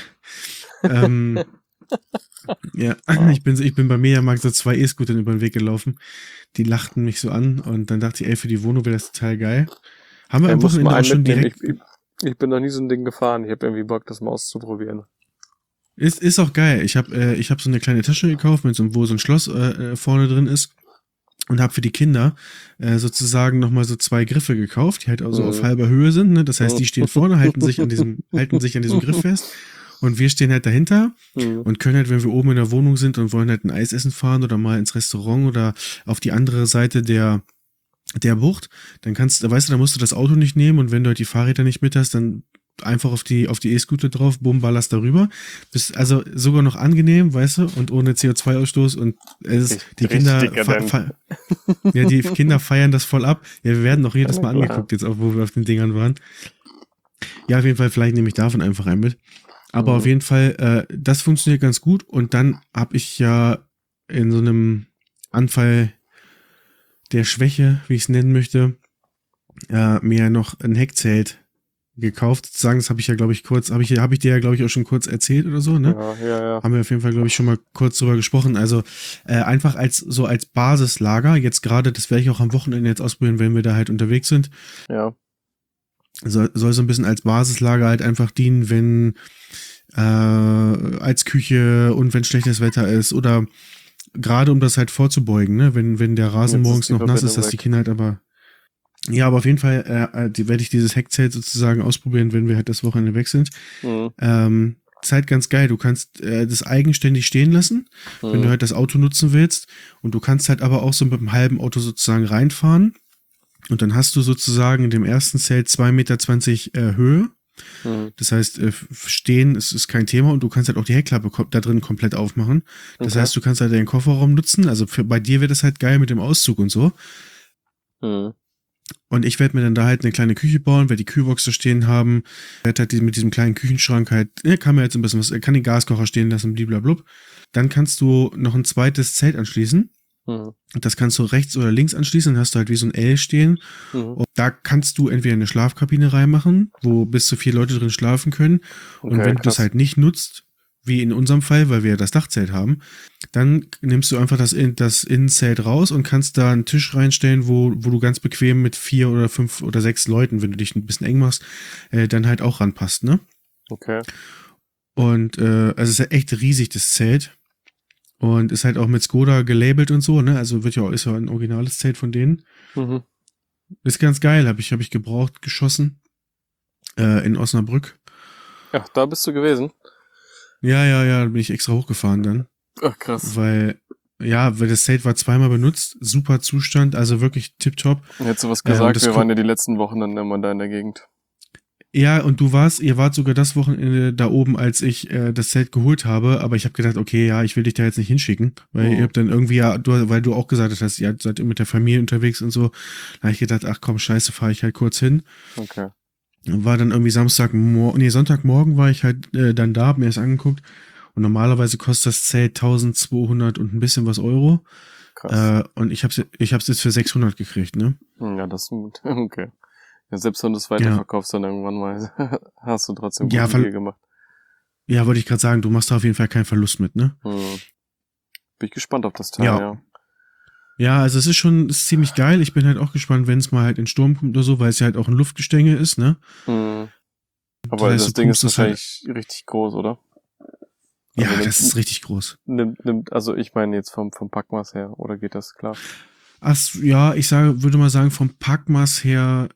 Speaker 1: Ich bin bei Mediamarkt so 2 E-Scootern über den Weg gelaufen. Die lachten mich so an und dann dachte ich, für die Wohnung wäre das total geil. Haben wir am Wochenende auch schon direkt...
Speaker 2: Ich bin noch nie so ein Ding gefahren. Ich habe irgendwie Bock, das mal auszuprobieren.
Speaker 1: Ist auch geil. Ich hab so eine kleine Tasche gekauft, wo so ein Schloss vorne drin ist. Und habe für die Kinder sozusagen nochmal so 2 Griffe gekauft, die halt also auf halber Höhe sind. Ne? Das heißt, die stehen vorne, halten sich an diesem Griff fest. Und wir stehen halt dahinter und können halt, wenn wir oben in der Wohnung sind und wollen halt ein Eis essen fahren oder mal ins Restaurant oder auf die andere Seite der Bucht, dann da musst du das Auto nicht nehmen, und wenn du halt die Fahrräder nicht mit hast, dann einfach auf die E-Scooter drauf, bumm, ballerst darüber. Bist also sogar noch angenehm, weißt du, und ohne CO2-Ausstoß, und die Kinder die Kinder feiern das voll ab. Ja, wir werden doch jedes Mal angeguckt jetzt, auch wo wir auf den Dingern waren. Ja, auf jeden Fall, vielleicht nehme ich davon einfach ein mit. Aber auf jeden Fall, das funktioniert ganz gut, und dann habe ich ja in so einem Anfall der Schwäche, wie ich es nennen möchte, mir noch ein Heckzelt gekauft, sozusagen. Das habe ich ja, glaube ich, habe ich dir ja, glaube ich, auch schon kurz erzählt oder so, ne?
Speaker 2: Ja.
Speaker 1: Haben wir auf jeden Fall, glaube ich, schon mal kurz drüber gesprochen. Also einfach als Basislager, jetzt gerade, das werde ich auch am Wochenende jetzt ausprobieren, wenn wir da halt unterwegs sind.
Speaker 2: Ja.
Speaker 1: Soll so ein bisschen als Basislager halt einfach dienen, wenn als Küche und wenn schlechtes Wetter ist oder gerade um das halt vorzubeugen, ne? Wenn der Rasen
Speaker 2: Jetzt ist
Speaker 1: morgens
Speaker 2: die
Speaker 1: noch nass ist,
Speaker 2: Verbindung
Speaker 1: dass die
Speaker 2: weg.
Speaker 1: Kinder halt aber. Ja, aber auf jeden Fall werde ich dieses Heckzelt sozusagen ausprobieren, wenn wir halt das Wochenende weg sind.
Speaker 2: Mhm.
Speaker 1: Ist halt ganz geil. Du kannst das eigenständig stehen lassen, wenn du
Speaker 2: Mhm.
Speaker 1: halt das Auto nutzen willst. Und du kannst halt aber auch so mit einem halben Auto sozusagen reinfahren. Und dann hast du sozusagen in dem ersten Zelt 2,20 Meter Höhe.
Speaker 2: Mhm.
Speaker 1: Das heißt, stehen ist kein Thema und du kannst halt auch die Heckklappe da drin komplett aufmachen. Das
Speaker 2: Okay.
Speaker 1: heißt, du kannst halt den Kofferraum nutzen. Also bei dir wird es halt geil mit dem Auszug und so.
Speaker 2: Mhm.
Speaker 1: Und ich werde mir dann da halt eine kleine Küche bauen, werde die Kühlbox da stehen haben, werde halt mit diesem kleinen Küchenschrank halt, kann mir jetzt ein bisschen was, kann den Gaskocher stehen lassen, blablabla. Dann kannst du noch ein zweites Zelt anschließen.
Speaker 2: Mhm.
Speaker 1: Das kannst du rechts oder links anschließen, dann hast du halt wie so ein L stehen.
Speaker 2: Mhm.
Speaker 1: Und da kannst du entweder eine Schlafkabine reinmachen, wo bis zu 4 Leute drin schlafen können. Und
Speaker 2: Okay,
Speaker 1: wenn du das
Speaker 2: krass.
Speaker 1: halt nicht nutzt, wie in unserem Fall, weil wir ja das Dachzelt haben, dann nimmst du einfach das Innenzelt raus und kannst da einen Tisch reinstellen, wo du ganz bequem mit 4 oder 5 oder 6 Leuten, wenn du dich ein bisschen eng machst, dann halt auch ranpasst, ne?
Speaker 2: Okay.
Speaker 1: Und also es ist ja echt riesig, das Zelt. Und ist halt auch mit Skoda gelabelt und so, ne? Also ist ja ein originales Zelt von denen.
Speaker 2: Mhm.
Speaker 1: Ist ganz geil, hab ich gebraucht geschossen. In Osnabrück.
Speaker 2: Ach, da bist du gewesen?
Speaker 1: Ja, da bin ich extra hochgefahren dann.
Speaker 2: Ach, krass.
Speaker 1: Weil das Zelt war zweimal benutzt, super Zustand, also wirklich tipptopp.
Speaker 2: Hättest du was
Speaker 1: Und
Speaker 2: gesagt, wir waren ja die letzten Wochen dann immer da in der Gegend.
Speaker 1: ja, und ihr wart sogar das Wochenende da oben, als ich das Zelt geholt habe, aber ich habe gedacht, okay, ja, ich will dich da jetzt nicht hinschicken, weil ihr
Speaker 2: Mhm.
Speaker 1: habt dann irgendwie, ja, weil du auch gesagt hast, ihr seid mit der Familie unterwegs und so. Da habe ich gedacht, ach komm, scheiße, fahre ich halt kurz hin.
Speaker 2: Okay.
Speaker 1: War dann irgendwie Sonntagmorgen war ich halt dann da, hab mir das angeguckt. Und normalerweise kostet das Zelt 1200 und ein bisschen was Euro.
Speaker 2: Krass.
Speaker 1: Und ich hab's jetzt für 600 gekriegt, ne?
Speaker 2: Ja, das ist gut. Okay. Ja, selbst wenn du es
Speaker 1: Ja,
Speaker 2: weiterverkaufst, dann irgendwann mal hast du trotzdem einen
Speaker 1: ja,
Speaker 2: guten Deal gemacht.
Speaker 1: ja, wollte ich gerade sagen, du machst da auf jeden Fall keinen Verlust mit, ne?
Speaker 2: Mhm. Bin ich gespannt auf das Teil,
Speaker 1: Ja.
Speaker 2: ja.
Speaker 1: Ja, also ist ziemlich geil. Ich bin halt auch gespannt, wenn es mal halt in Sturm kommt oder so, weil es ja halt auch ein Luftgestänge ist, ne?
Speaker 2: Mhm.
Speaker 1: Das
Speaker 2: Aber
Speaker 1: heißt,
Speaker 2: das
Speaker 1: du
Speaker 2: Ding ist
Speaker 1: pumpst das halt.
Speaker 2: wahrscheinlich richtig groß, oder? Also
Speaker 1: Ja, das ist richtig groß.
Speaker 2: also ich meine jetzt vom Packmaß her, oder geht das klar?
Speaker 1: Ja, würde mal sagen, vom Packmaß her,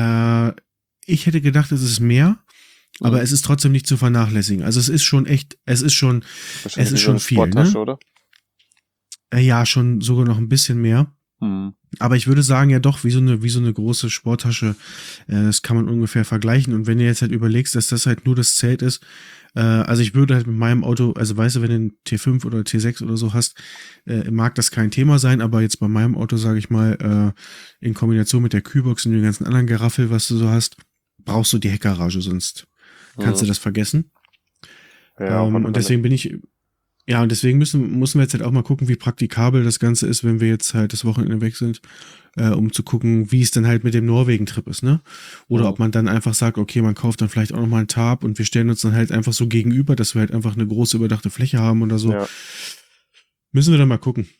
Speaker 1: ich hätte gedacht, es ist mehr, aber
Speaker 2: Mhm.
Speaker 1: es ist trotzdem nicht zu vernachlässigen. Also es ist
Speaker 2: Wahrscheinlich wie so
Speaker 1: schon
Speaker 2: eine
Speaker 1: viel,
Speaker 2: Sporttasche,
Speaker 1: ne?
Speaker 2: oder?
Speaker 1: Ja, schon sogar noch ein bisschen mehr.
Speaker 2: Mhm.
Speaker 1: Aber ich würde sagen, ja doch, wie so eine große Sporttasche, das kann man ungefähr vergleichen. Und wenn du jetzt halt überlegst, dass das halt nur das Zelt ist, also ich würde halt mit meinem Auto, also weißt du, wenn du einen T5 oder T6 oder so hast, mag das kein Thema sein, aber jetzt bei meinem Auto, sage ich mal, in Kombination mit der Kühlbox und dem ganzen anderen Geraffel, was du so hast, brauchst du die Heckgarage, sonst kannst du
Speaker 2: Mhm.
Speaker 1: das vergessen.
Speaker 2: Ja, auf alle
Speaker 1: Und
Speaker 2: Fälle.
Speaker 1: deswegen müssen wir jetzt halt auch mal gucken, wie praktikabel das Ganze ist, wenn wir jetzt halt das Wochenende weg sind, um zu gucken, wie es dann halt mit dem Norwegen-Trip ist, ne? Oder
Speaker 2: Mhm.
Speaker 1: ob man dann einfach sagt, okay, man kauft dann vielleicht auch nochmal einen Tarp und wir stellen uns dann halt einfach so gegenüber, dass wir halt einfach eine große überdachte Fläche haben oder so.
Speaker 2: Ja.
Speaker 1: Müssen wir dann mal gucken.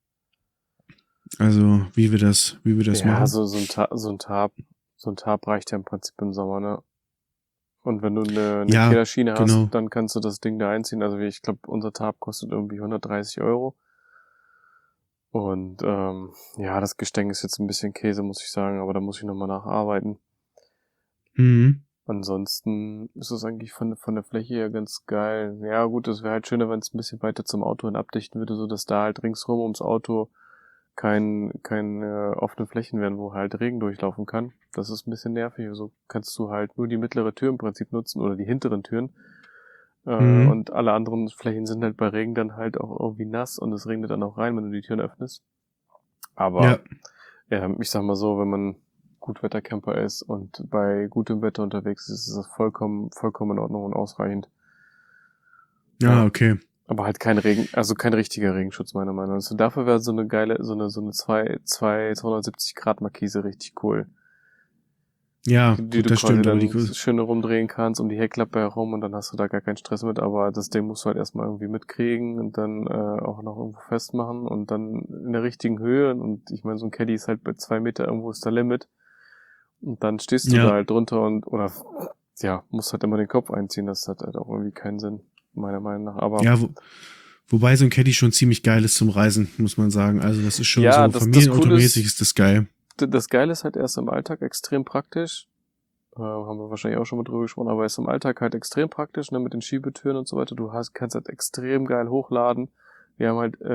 Speaker 1: Also, wie wir das
Speaker 2: Ja,
Speaker 1: machen.
Speaker 2: so ein Tarp reicht ja im Prinzip im Sommer, ne? Und wenn du eine
Speaker 1: Ja,
Speaker 2: Kehrerschiene hast,
Speaker 1: genau.
Speaker 2: dann kannst du das Ding da einziehen. Also ich glaube, unser Tarp kostet irgendwie 130 Euro. Und ja, das Gestänge ist jetzt ein bisschen Käse, muss ich sagen, aber da muss ich nochmal nacharbeiten.
Speaker 1: Mhm.
Speaker 2: Ansonsten ist es eigentlich von der Fläche her ganz geil. Ja gut, es wäre halt schöner, wenn es ein bisschen weiter zum Auto hin abdichten würde, so dass da halt ringsrum ums Auto kein offene Flächen wären, wo halt Regen durchlaufen kann. Das ist ein bisschen nervig. So kannst du halt nur die mittlere Tür im Prinzip nutzen oder die hinteren Türen.
Speaker 1: Mhm.
Speaker 2: Und alle anderen Flächen sind halt bei Regen dann halt auch irgendwie nass und es regnet dann auch rein, wenn du die Türen öffnest. Aber
Speaker 1: Ja,
Speaker 2: ich sag mal so, wenn man Gutwettercamper ist und bei gutem Wetter unterwegs ist, ist das vollkommen in Ordnung und ausreichend.
Speaker 1: ja,
Speaker 2: Ja.
Speaker 1: okay.
Speaker 2: Aber halt kein Regen, also kein richtiger Regenschutz meiner Meinung nach. Also dafür wäre so eine geile, so eine 270 Grad Markise richtig cool.
Speaker 1: Ja,
Speaker 2: Die
Speaker 1: gut,
Speaker 2: du
Speaker 1: das
Speaker 2: quasi
Speaker 1: stimmt, aber die
Speaker 2: dann
Speaker 1: Größe.
Speaker 2: schön rumdrehen kannst um die Heckklappe herum und dann hast du da gar keinen Stress mit, aber das Ding musst du halt erstmal irgendwie mitkriegen und dann auch noch irgendwo festmachen und dann in der richtigen Höhe und ich meine, so ein Caddy ist halt bei 2 Meter irgendwo ist der Limit Und dann stehst du
Speaker 1: Ja.
Speaker 2: da halt drunter oder ja, musst halt immer den Kopf einziehen. Das hat halt auch irgendwie keinen Sinn, meiner Meinung nach. Aber
Speaker 1: Ja, wobei so ein Caddy schon ziemlich geil ist zum Reisen, muss man sagen. Also das ist schon
Speaker 2: ja,
Speaker 1: so
Speaker 2: das Coole
Speaker 1: familienautomäßig
Speaker 2: ist,
Speaker 1: ist das geil.
Speaker 2: das Geile ist halt erst im Alltag extrem praktisch. Haben wir wahrscheinlich auch schon mal drüber gesprochen, aber ist im Alltag halt extrem praktisch, ne, mit den Schiebetüren und so weiter. Kannst halt extrem geil hochladen. Wir haben halt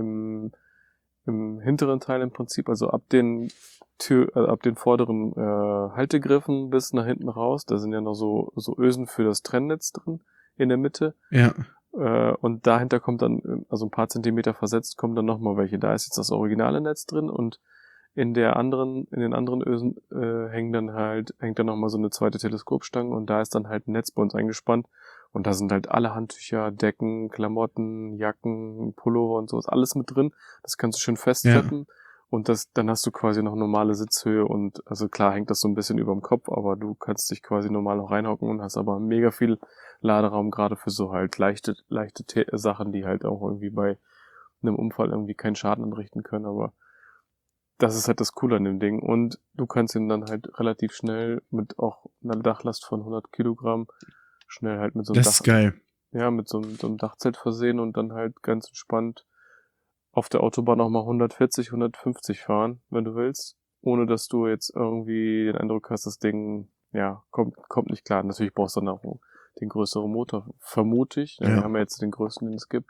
Speaker 2: im hinteren Teil im Prinzip, also ab den vorderen Haltegriffen bis nach hinten raus, da sind ja noch so Ösen für das Trennnetz drin in der Mitte.
Speaker 1: Ja.
Speaker 2: Und dahinter kommt dann, also ein paar Zentimeter versetzt, kommen dann nochmal welche. Da ist jetzt das originale Netz drin und in den anderen Ösen hängt dann nochmal so eine zweite Teleskopstange und da ist dann halt ein Netz bei uns eingespannt. Und da sind halt alle Handtücher, Decken, Klamotten, Jacken, Pullover und so, ist alles mit drin. Das kannst du schön festfetten. Und dann hast du quasi noch normale Sitzhöhe und, also klar hängt das so ein bisschen überm Kopf, aber du kannst dich quasi normal noch reinhocken und hast aber mega viel Laderaum, gerade für so halt leichte Sachen, die halt auch irgendwie bei einem Unfall irgendwie keinen Schaden anrichten können, aber das ist halt das Coole an dem Ding. Und du kannst ihn dann halt relativ schnell mit auch einer Dachlast von 100 Kilogramm schnell halt mit so einem
Speaker 1: Das ist geil.
Speaker 2: ja, mit so einem Dachzelt versehen und dann halt ganz entspannt auf der Autobahn auch mal 140, 150 fahren, wenn du willst, ohne dass du jetzt irgendwie den Eindruck hast, das Ding, ja, kommt nicht klar. Natürlich brauchst du dann auch den größeren Motor, vermute ich. Ja,
Speaker 1: Ja.
Speaker 2: wir haben ja jetzt den größten, den es gibt.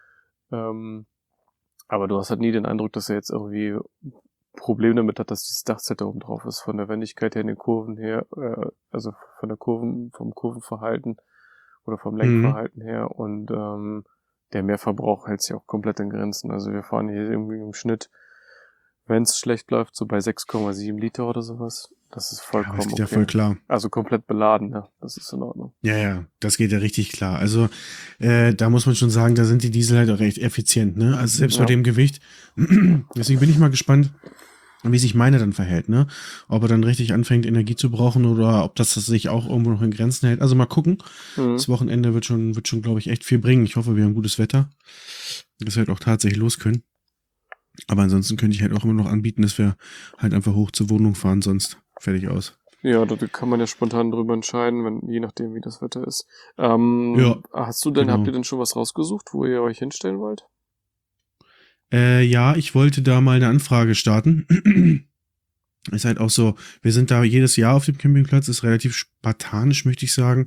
Speaker 2: Aber du hast halt nie den Eindruck, dass er jetzt irgendwie Problem damit hat, dass dieses Dachzelt da oben drauf ist, von der Wendigkeit her in den Kurven her, also vom Kurvenverhalten oder vom Lenkverhalten her und der Mehrverbrauch hält sich auch komplett in Grenzen. Also wir fahren hier irgendwie im Schnitt, wenn es schlecht läuft, so bei 6,7 Liter oder sowas. Das ist vollkommen
Speaker 1: das geht
Speaker 2: okay.
Speaker 1: ja voll klar.
Speaker 2: Also komplett beladen, ja. Das ist in Ordnung.
Speaker 1: Ja, das geht ja richtig klar. Also da muss man schon sagen, da sind die Diesel halt auch recht effizient, ne? Also selbst bei dem Gewicht. Deswegen bin ich mal gespannt, wie sich meine dann verhält, ne? Ob er dann richtig anfängt, Energie zu brauchen oder ob das sich auch irgendwo noch in Grenzen hält. Also mal gucken. Das Wochenende wird schon, glaube ich, echt viel bringen. Ich hoffe, wir haben gutes Wetter, dass wir halt auch tatsächlich los können. Aber ansonsten könnte ich halt auch immer noch anbieten, dass wir halt einfach hoch zur Wohnung fahren, sonst fertig aus.
Speaker 2: Ja, da kann man ja spontan drüber entscheiden, je nachdem, wie das Wetter ist.
Speaker 1: Ja,
Speaker 2: habt ihr denn schon was rausgesucht, wo ihr euch hinstellen wollt?
Speaker 1: Ja, ich wollte da mal eine Anfrage starten. Ist halt auch so, wir sind da jedes Jahr auf dem Campingplatz, ist relativ spartanisch, möchte ich sagen.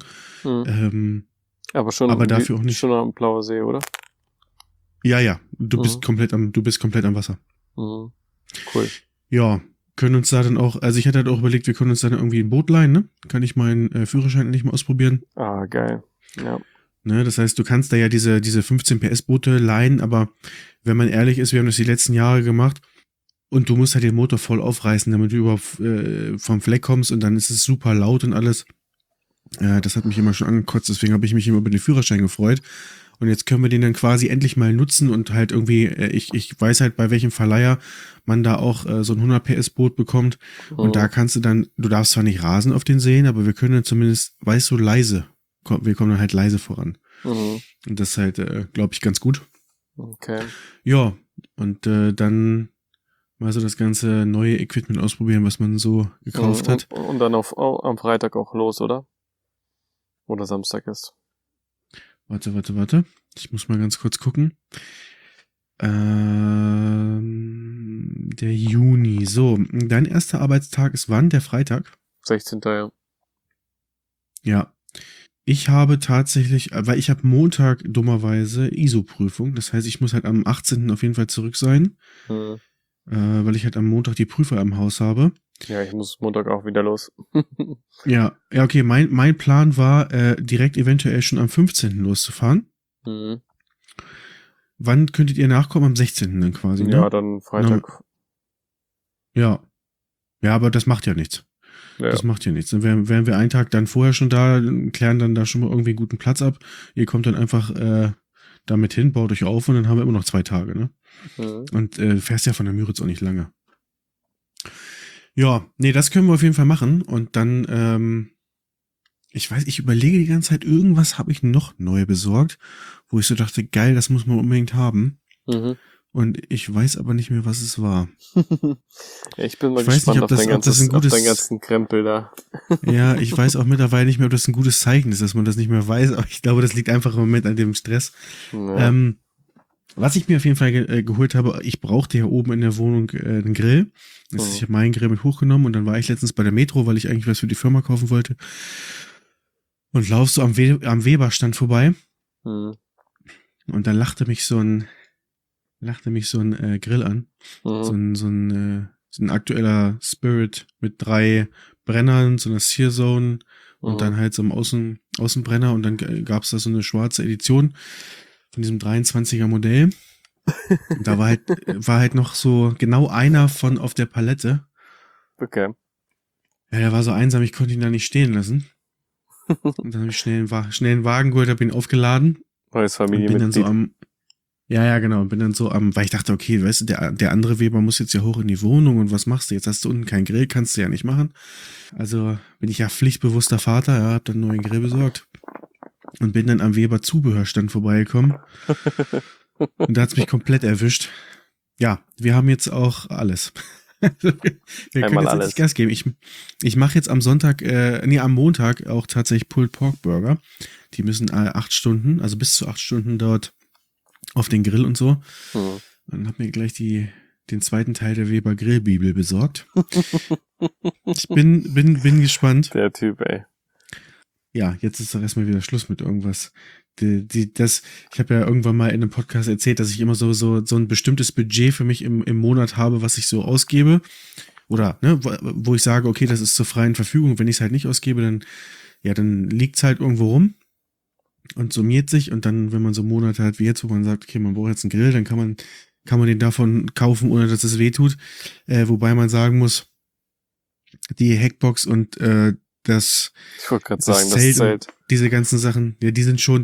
Speaker 1: Aber dafür auch nicht.
Speaker 2: Schon am Blauer See, oder?
Speaker 1: Ja, du bist komplett am Wasser.
Speaker 2: Mhm. Cool.
Speaker 1: Ja, können uns da dann auch, also ich hatte halt auch überlegt, wir können uns dann irgendwie ein Boot leihen, ne? Kann ich meinen Führerschein endlich mal ausprobieren.
Speaker 2: Ah, geil. Ja.
Speaker 1: Ne, das heißt, du kannst da ja diese 15 PS Boote leihen, aber wenn man ehrlich ist, wir haben das die letzten Jahre gemacht und du musst halt den Motor voll aufreißen, damit du überhaupt vom Fleck kommst und dann ist es super laut und alles. Das hat mich immer schon angekotzt, deswegen habe ich mich immer über den Führerschein gefreut. Und jetzt können wir den dann quasi endlich mal nutzen und halt irgendwie, ich weiß halt, bei welchem Verleiher man da auch so ein 100 PS Boot bekommt. Und da kannst du dann, du darfst zwar nicht rasen auf den Seen, aber wir können dann zumindest, weißt du, leise. Wir kommen dann halt leise voran. Und das ist halt, glaube ich, ganz gut.
Speaker 2: Okay.
Speaker 1: Ja, und dann mal so das ganze neue Equipment ausprobieren, was man so gekauft hat.
Speaker 2: Und dann am Freitag auch los, oder? Oder Samstag ist.
Speaker 1: Warte. Ich muss mal ganz kurz gucken. Der Juni. So, dein erster Arbeitstag ist wann? Der Freitag?
Speaker 2: 16. Ja.
Speaker 1: Ja. Ich habe tatsächlich, weil ich habe Montag dummerweise ISO-Prüfung. Das heißt, ich muss halt am 18. auf jeden Fall zurück sein. Weil ich halt am Montag die Prüfer im Haus habe.
Speaker 2: Ja, ich muss Montag auch wieder los.
Speaker 1: Ja, okay, mein Plan war, direkt eventuell schon am 15. loszufahren. Wann könntet ihr nachkommen? Am 16. dann quasi, ne?
Speaker 2: Ja, dann Freitag.
Speaker 1: Ja, aber das macht ja nichts. Ja. Das macht ja nichts. Dann wären wir einen Tag dann vorher schon da, klären dann da schon mal irgendwie einen guten Platz ab. Ihr kommt dann einfach damit hin, baut euch auf und dann haben wir immer noch 2 Tage, ne? Und fährst ja von der Müritz auch nicht lange. Ja, nee, das können wir auf jeden Fall machen. Und dann, ich überlege die ganze Zeit, irgendwas habe ich noch neu besorgt, wo ich so dachte, geil, das muss man unbedingt haben. und ich weiß aber nicht mehr, was es war.
Speaker 2: Ja, ich bin mal
Speaker 1: Ich weiß
Speaker 2: gespannt
Speaker 1: nicht, ob das ein
Speaker 2: auf deinen
Speaker 1: gutes,
Speaker 2: ganzen Krempel da.
Speaker 1: ja, ich weiß auch mittlerweile nicht mehr, ob das ein gutes Zeichen ist, dass man das nicht mehr weiß, aber ich glaube, das liegt einfach im Moment an dem Stress.
Speaker 2: Ja.
Speaker 1: Was ich mir auf jeden Fall geholt habe, ich brauchte ja oben in der Wohnung einen Grill. Das heißt, ich habe meinen Grill mit hochgenommen und dann war ich letztens bei der Metro, weil ich eigentlich was für die Firma kaufen wollte. Und laufst so am Weberstand vorbei.
Speaker 2: Mhm.
Speaker 1: Und dann lachte mich so ein Grill an. So ein aktueller Spirit mit 3 Brennern, so einer Searzone und dann halt so einem Außenbrenner und dann gab's da so eine schwarze Edition von diesem 23er Modell. Und da war halt noch so genau einer von auf der Palette.
Speaker 2: Okay.
Speaker 1: Ja, der war so einsam, ich konnte ihn da nicht stehen lassen. Und dann habe ich schnell einen Wagen geholt, habe ihn aufgeladen.
Speaker 2: Neues
Speaker 1: Und bin dann
Speaker 2: Familienmitglied.
Speaker 1: so am, ja, genau, und bin dann so am, weil ich dachte, okay, weißt du, der andere Weber muss jetzt ja hoch in die Wohnung und was machst du? Jetzt hast du unten keinen Grill, kannst du ja nicht machen. Also bin ich ja pflichtbewusster Vater, ja, hab dann einen neuen Grill besorgt. Und bin dann am Weber Zubehörstand vorbeigekommen. Und da hat's mich komplett erwischt. Ja, wir haben jetzt auch alles. Wir können
Speaker 2: Einmal
Speaker 1: jetzt
Speaker 2: alles.
Speaker 1: richtig Gas geben. Ich mache jetzt am am Montag auch tatsächlich Pulled Pork Burger. Die müssen 8 Stunden, also bis zu 8 Stunden dort auf den Grill und so. Dann hab mir gleich den zweiten Teil der Weber Grillbibel besorgt. Ich bin gespannt.
Speaker 2: Der Typ, ey.
Speaker 1: Ja, jetzt ist doch erstmal wieder Schluss mit irgendwas. Ich habe ja irgendwann mal in einem Podcast erzählt, dass ich immer so ein bestimmtes Budget für mich im Monat habe, was ich so ausgebe. Oder, ne, wo ich sage, okay, das ist zur freien Verfügung. Wenn ich es halt nicht ausgebe, dann liegt's halt irgendwo rum und summiert sich. Und dann, wenn man so Monate hat wie jetzt, wo man sagt, okay, man braucht jetzt einen Grill, dann kann man den davon kaufen, ohne dass es weh tut. Wobei man sagen muss, die Hackbox und
Speaker 2: Ich wollte gerade
Speaker 1: das
Speaker 2: sagen, das
Speaker 1: Zelt
Speaker 2: Zelt.
Speaker 1: und diese ganzen Sachen, ja, die sind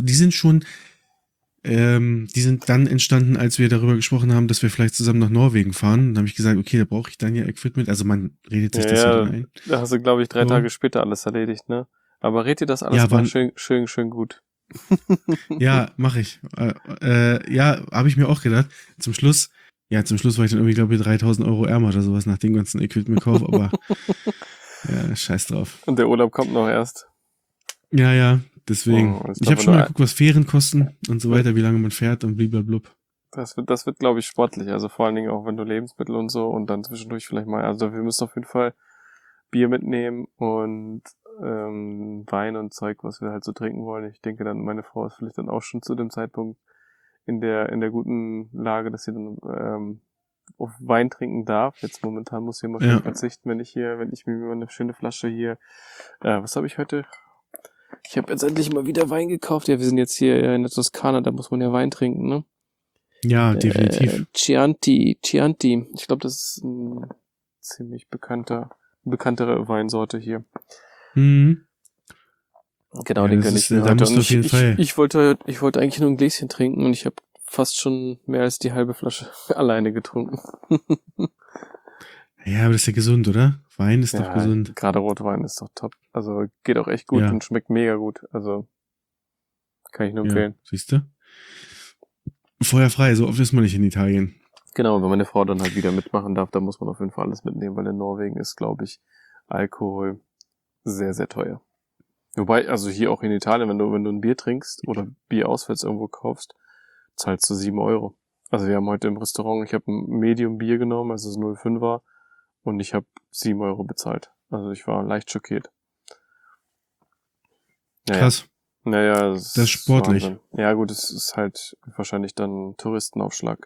Speaker 1: dann entstanden, als wir darüber gesprochen haben, dass wir vielleicht zusammen nach Norwegen fahren. Dann habe ich gesagt, okay, da brauche ich dann ja Equipment. Also man redet sich das ja dann ein.
Speaker 2: Da hast du, glaube ich, 3
Speaker 1: So.
Speaker 2: Tage später alles erledigt, ne? Aber red dir das alles
Speaker 1: Ja,
Speaker 2: mal
Speaker 1: wann-
Speaker 2: schön gut.
Speaker 1: Ja, mache ich. Ja, habe ich mir auch gedacht. Zum Schluss war ich dann irgendwie, glaube ich, 3.000 Euro ärmer oder sowas nach dem ganzen Equipment-Kauf, aber ja, scheiß drauf.
Speaker 2: Und der Urlaub kommt noch erst.
Speaker 1: Ja, deswegen.
Speaker 2: Oh,
Speaker 1: Ich habe schon mal geguckt, was Fähren kosten und so weiter, wie lange man fährt und bliblablub.
Speaker 2: Das wird, glaube ich, sportlich. Also vor allen Dingen auch, wenn du Lebensmittel und so und dann zwischendurch vielleicht mal. Also wir müssen auf jeden Fall Bier mitnehmen und Wein und Zeug, was wir halt so trinken wollen. Ich denke dann, meine Frau ist vielleicht dann auch schon zu dem Zeitpunkt in der guten Lage, dass sie dann auf Wein trinken darf. Jetzt momentan muss sie immer schön verzichten, wenn ich mir mal eine schöne Flasche hier, was habe ich heute? Ich habe jetzt endlich mal wieder Wein gekauft. Ja, wir sind jetzt hier in der Toskana, da muss man ja Wein trinken, ne?
Speaker 1: Ja, definitiv.
Speaker 2: Chianti. Ich glaube, das ist ein ziemlich bekanntere Weinsorte hier.
Speaker 1: Mhm.
Speaker 2: Genau,
Speaker 1: Ja,
Speaker 2: den gönn ich mir
Speaker 1: da
Speaker 2: heute.
Speaker 1: musst du auf jeden Fall.
Speaker 2: Ich wollte eigentlich nur ein Gläschen trinken und ich habe fast schon mehr als die halbe Flasche alleine getrunken.
Speaker 1: Ja, aber das ist ja gesund, oder? Wein ist doch gesund.
Speaker 2: Gerade Rotwein ist doch top. Also geht auch echt gut und schmeckt mega gut. Also kann ich nur empfehlen.
Speaker 1: Siehst du? Feuerfrei, so oft ist man nicht in Italien.
Speaker 2: Genau, wenn meine Frau dann halt wieder mitmachen darf, dann muss man auf jeden Fall alles mitnehmen, weil in Norwegen ist, glaube ich, Alkohol sehr, sehr teuer. Wobei, also hier auch in Italien, wenn du ein Bier trinkst oder Bier auswärts irgendwo kaufst, zahlst du 7 Euro. Also wir haben heute im Restaurant, ich habe ein Medium Bier genommen, also es 0,5er und ich habe 7 Euro bezahlt. Also ich war leicht schockiert.
Speaker 1: Krass.
Speaker 2: Naja,
Speaker 1: das ist sportlich.
Speaker 2: Wahnsinn. Ja gut, es ist halt wahrscheinlich dann Touristenaufschlag.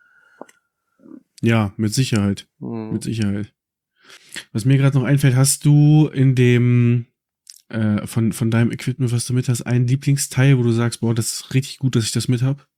Speaker 1: Ja, mit Sicherheit. Mit Sicherheit. Was mir gerade noch einfällt, hast du in dem von deinem Equipment, was du mit hast, ein Lieblingsteil, wo du sagst, boah, das ist richtig gut, dass ich das mit hab?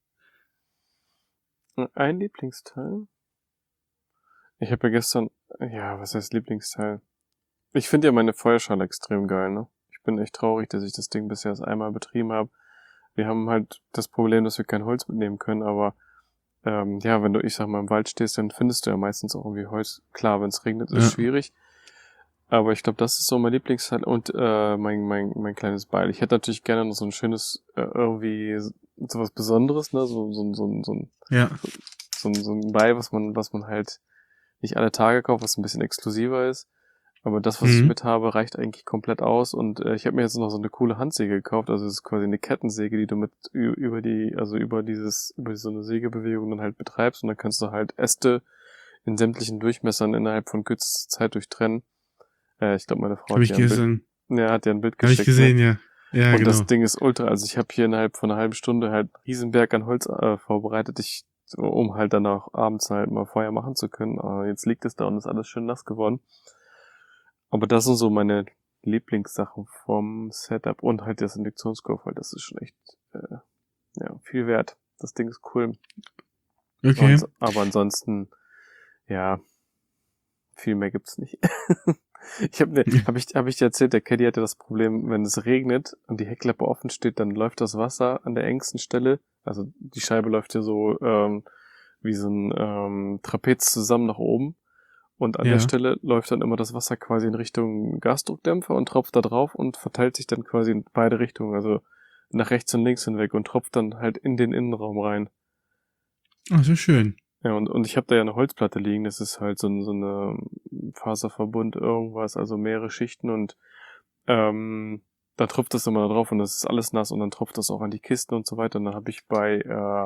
Speaker 2: Ein Lieblingsteil? Ich habe ja gestern, was heißt Lieblingsteil? Ich finde ja meine Feuerschale extrem geil, ne? Ich bin echt traurig, dass ich das Ding bisher erst einmal betrieben habe. Wir haben halt das Problem, dass wir kein Holz mitnehmen können, aber wenn du, ich sag mal, im Wald stehst, dann findest du ja meistens auch irgendwie Holz. Klar, wenn es regnet, ist es schwierig. Aber ich glaube, das ist so mein Lieblingsteil und mein kleines Beil. Ich hätte natürlich gerne noch so ein schönes, irgendwie sowas Besonderes, ne? So so ein Bei, was man halt nicht alle Tage kauft, was ein bisschen exklusiver ist. Aber das, was ich mit habe, reicht eigentlich komplett aus. Und ich habe mir jetzt noch so eine coole Handsäge gekauft. Also es ist quasi eine Kettensäge, die du mit über so eine Sägebewegung dann halt betreibst. Und dann kannst du halt Äste in sämtlichen Durchmessern innerhalb von kürzester Zeit durchtrennen. Ich glaube, meine Frau
Speaker 1: Habe ich gestern.
Speaker 2: hat dir ein Bild
Speaker 1: Habe ich
Speaker 2: geschickt.
Speaker 1: gesehen,
Speaker 2: Ne?
Speaker 1: ja. Ja,
Speaker 2: Und
Speaker 1: genau.
Speaker 2: das Ding ist ultra. Also ich habe hier innerhalb von einer halben Stunde halt einen Riesenberg an Holz vorbereitet, um halt dann auch abends halt mal Feuer machen zu können. Aber jetzt liegt es da und ist alles schön nass geworden. Aber das sind so meine Lieblingssachen vom Setup und halt das Induktionskopf, weil das ist schon echt viel wert. Das Ding ist cool.
Speaker 1: Okay.
Speaker 2: Aber ansonsten, ja, viel mehr gibt's nicht. Hab ich dir erzählt, der Caddy hatte das Problem, wenn es regnet und die Heckklappe offen steht, dann läuft das Wasser an der engsten Stelle. Also die Scheibe läuft ja so wie so ein Trapez zusammen nach oben. Und an der Stelle läuft dann immer das Wasser quasi in Richtung Gasdruckdämpfer und tropft da drauf und verteilt sich dann quasi in beide Richtungen, also nach rechts und links hinweg und tropft dann halt in den Innenraum rein.
Speaker 1: Ach, so schön.
Speaker 2: Ja, und ich habe da ja eine Holzplatte liegen, das ist halt so eine Faserverbund irgendwas, also mehrere Schichten und da tropft das immer da drauf und das ist alles nass und dann tropft das auch an die Kisten und so weiter. Und dann habe ich bei,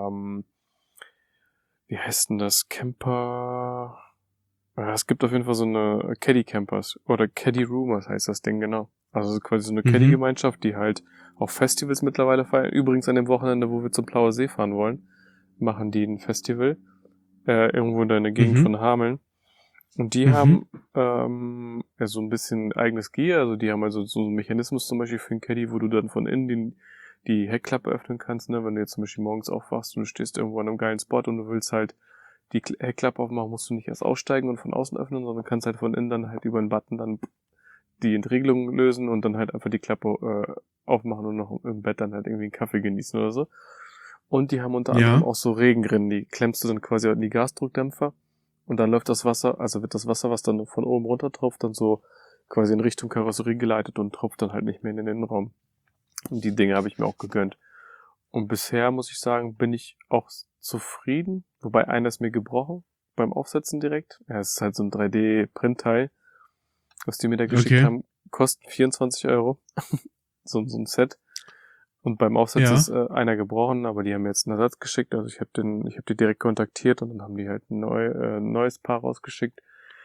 Speaker 2: wie heißt denn das, Camper... Ja, es gibt auf jeden Fall so eine Caddy-Campers oder Caddy-Roomers heißt das Ding, genau. Also quasi so eine Caddy-Gemeinschaft, die halt auch Festivals mittlerweile feiern. Übrigens an dem Wochenende, wo wir zum Plauer See fahren wollen, machen die ein Festival irgendwo in der Gegend von Hameln. Und die haben ja so ein bisschen eigenes Gear, also die haben also so einen Mechanismus zum Beispiel für einen Caddy, wo du dann von innen die Heckklappe öffnen kannst, ne? Wenn du jetzt zum Beispiel morgens aufwachst und du stehst irgendwo an einem geilen Spot und du willst halt die Heckklappe aufmachen, musst du nicht erst aussteigen und von außen öffnen, sondern kannst halt von innen dann halt über einen Button dann die Entriegelung lösen und dann halt einfach die Klappe aufmachen und noch im Bett dann halt irgendwie einen Kaffee genießen oder so. Und die haben unter anderem auch so Regenrinnen, die klemmst du dann quasi in die Gasdruckdämpfer und dann läuft das Wasser, also wird das Wasser, was dann von oben runter tropft, dann so quasi in Richtung Karosserie geleitet und tropft dann halt nicht mehr in den Innenraum. Und die Dinge habe ich mir auch gegönnt. Und bisher, muss ich sagen, bin ich auch zufrieden. Wobei einer ist mir gebrochen beim Aufsetzen direkt. Ja, es ist halt so ein 3D-Printteil, was die mir da geschickt haben. Kostet 24 Euro. so ein Set. Und beim Aufsetzen ist einer gebrochen, aber die haben mir jetzt einen Ersatz geschickt. Also ich habe die direkt kontaktiert und dann haben die halt ein neues Paar rausgeschickt.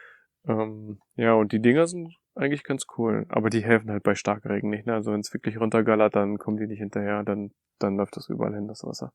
Speaker 2: Ja, und die Dinger sind eigentlich ganz cool. Aber die helfen halt bei Starkregen nicht. Ne? Also wenn es wirklich runtergallert, dann kommen die nicht hinterher. Dann läuft das überall hin, das Wasser.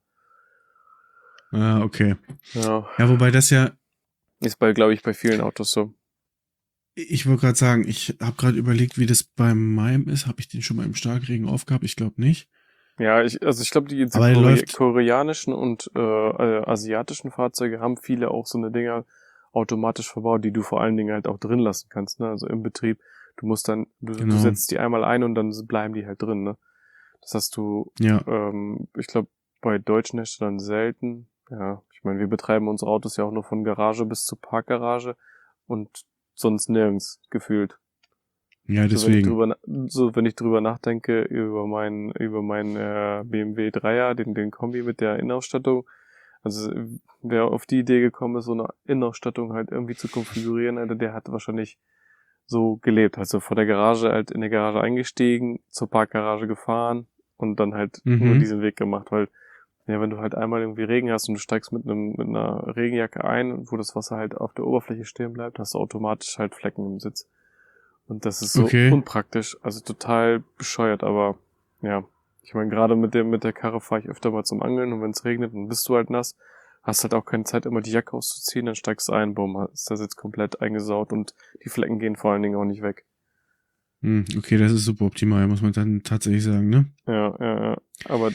Speaker 1: Ah, okay.
Speaker 2: Ja,
Speaker 1: wobei das ja...
Speaker 2: Ist glaube ich, bei vielen Autos so.
Speaker 1: Ich wollte gerade sagen, ich habe gerade überlegt, wie das bei meinem ist. Habe ich den schon mal im Starkregen aufgehabt? Ich glaube nicht.
Speaker 2: Ja, ich glaube, die koreanischen und asiatischen Fahrzeuge haben viele auch so eine Dinger automatisch verbaut, die du vor allen Dingen halt auch drin lassen kannst, ne? Also im Betrieb. Du musst dann, du setzt die einmal ein und dann bleiben die halt drin, ne? Das hast du, ich glaube, bei deutschen Herstellern selten. Ja, ich meine, wir betreiben unsere Autos ja auch nur von Garage bis zur Parkgarage und sonst nirgends gefühlt.
Speaker 1: Ja, deswegen.
Speaker 2: Wenn ich drüber nachdenke, über meinen BMW 3er, den Kombi mit der Innenausstattung, also wer auf die Idee gekommen ist, so eine Innenausstattung halt irgendwie zu konfigurieren, Alter, der hat wahrscheinlich so gelebt. Also vor der Garage halt in der Garage eingestiegen, zur Parkgarage gefahren und dann halt nur diesen Weg gemacht, weil ja, wenn du halt einmal irgendwie Regen hast und du steigst mit einer Regenjacke ein, wo das Wasser halt auf der Oberfläche stehen bleibt, hast du automatisch halt Flecken im Sitz. Und das ist so unpraktisch, also total bescheuert, aber ja, ich meine, gerade mit der Karre fahre ich öfter mal zum Angeln und wenn es regnet, dann bist du halt nass, hast halt auch keine Zeit, immer die Jacke auszuziehen, dann steigst du ein, bumm, ist das jetzt komplett eingesaut und die Flecken gehen vor allen Dingen auch nicht weg.
Speaker 1: Okay, das ist super optimal, muss man dann tatsächlich sagen, ne?
Speaker 2: Ja, aber...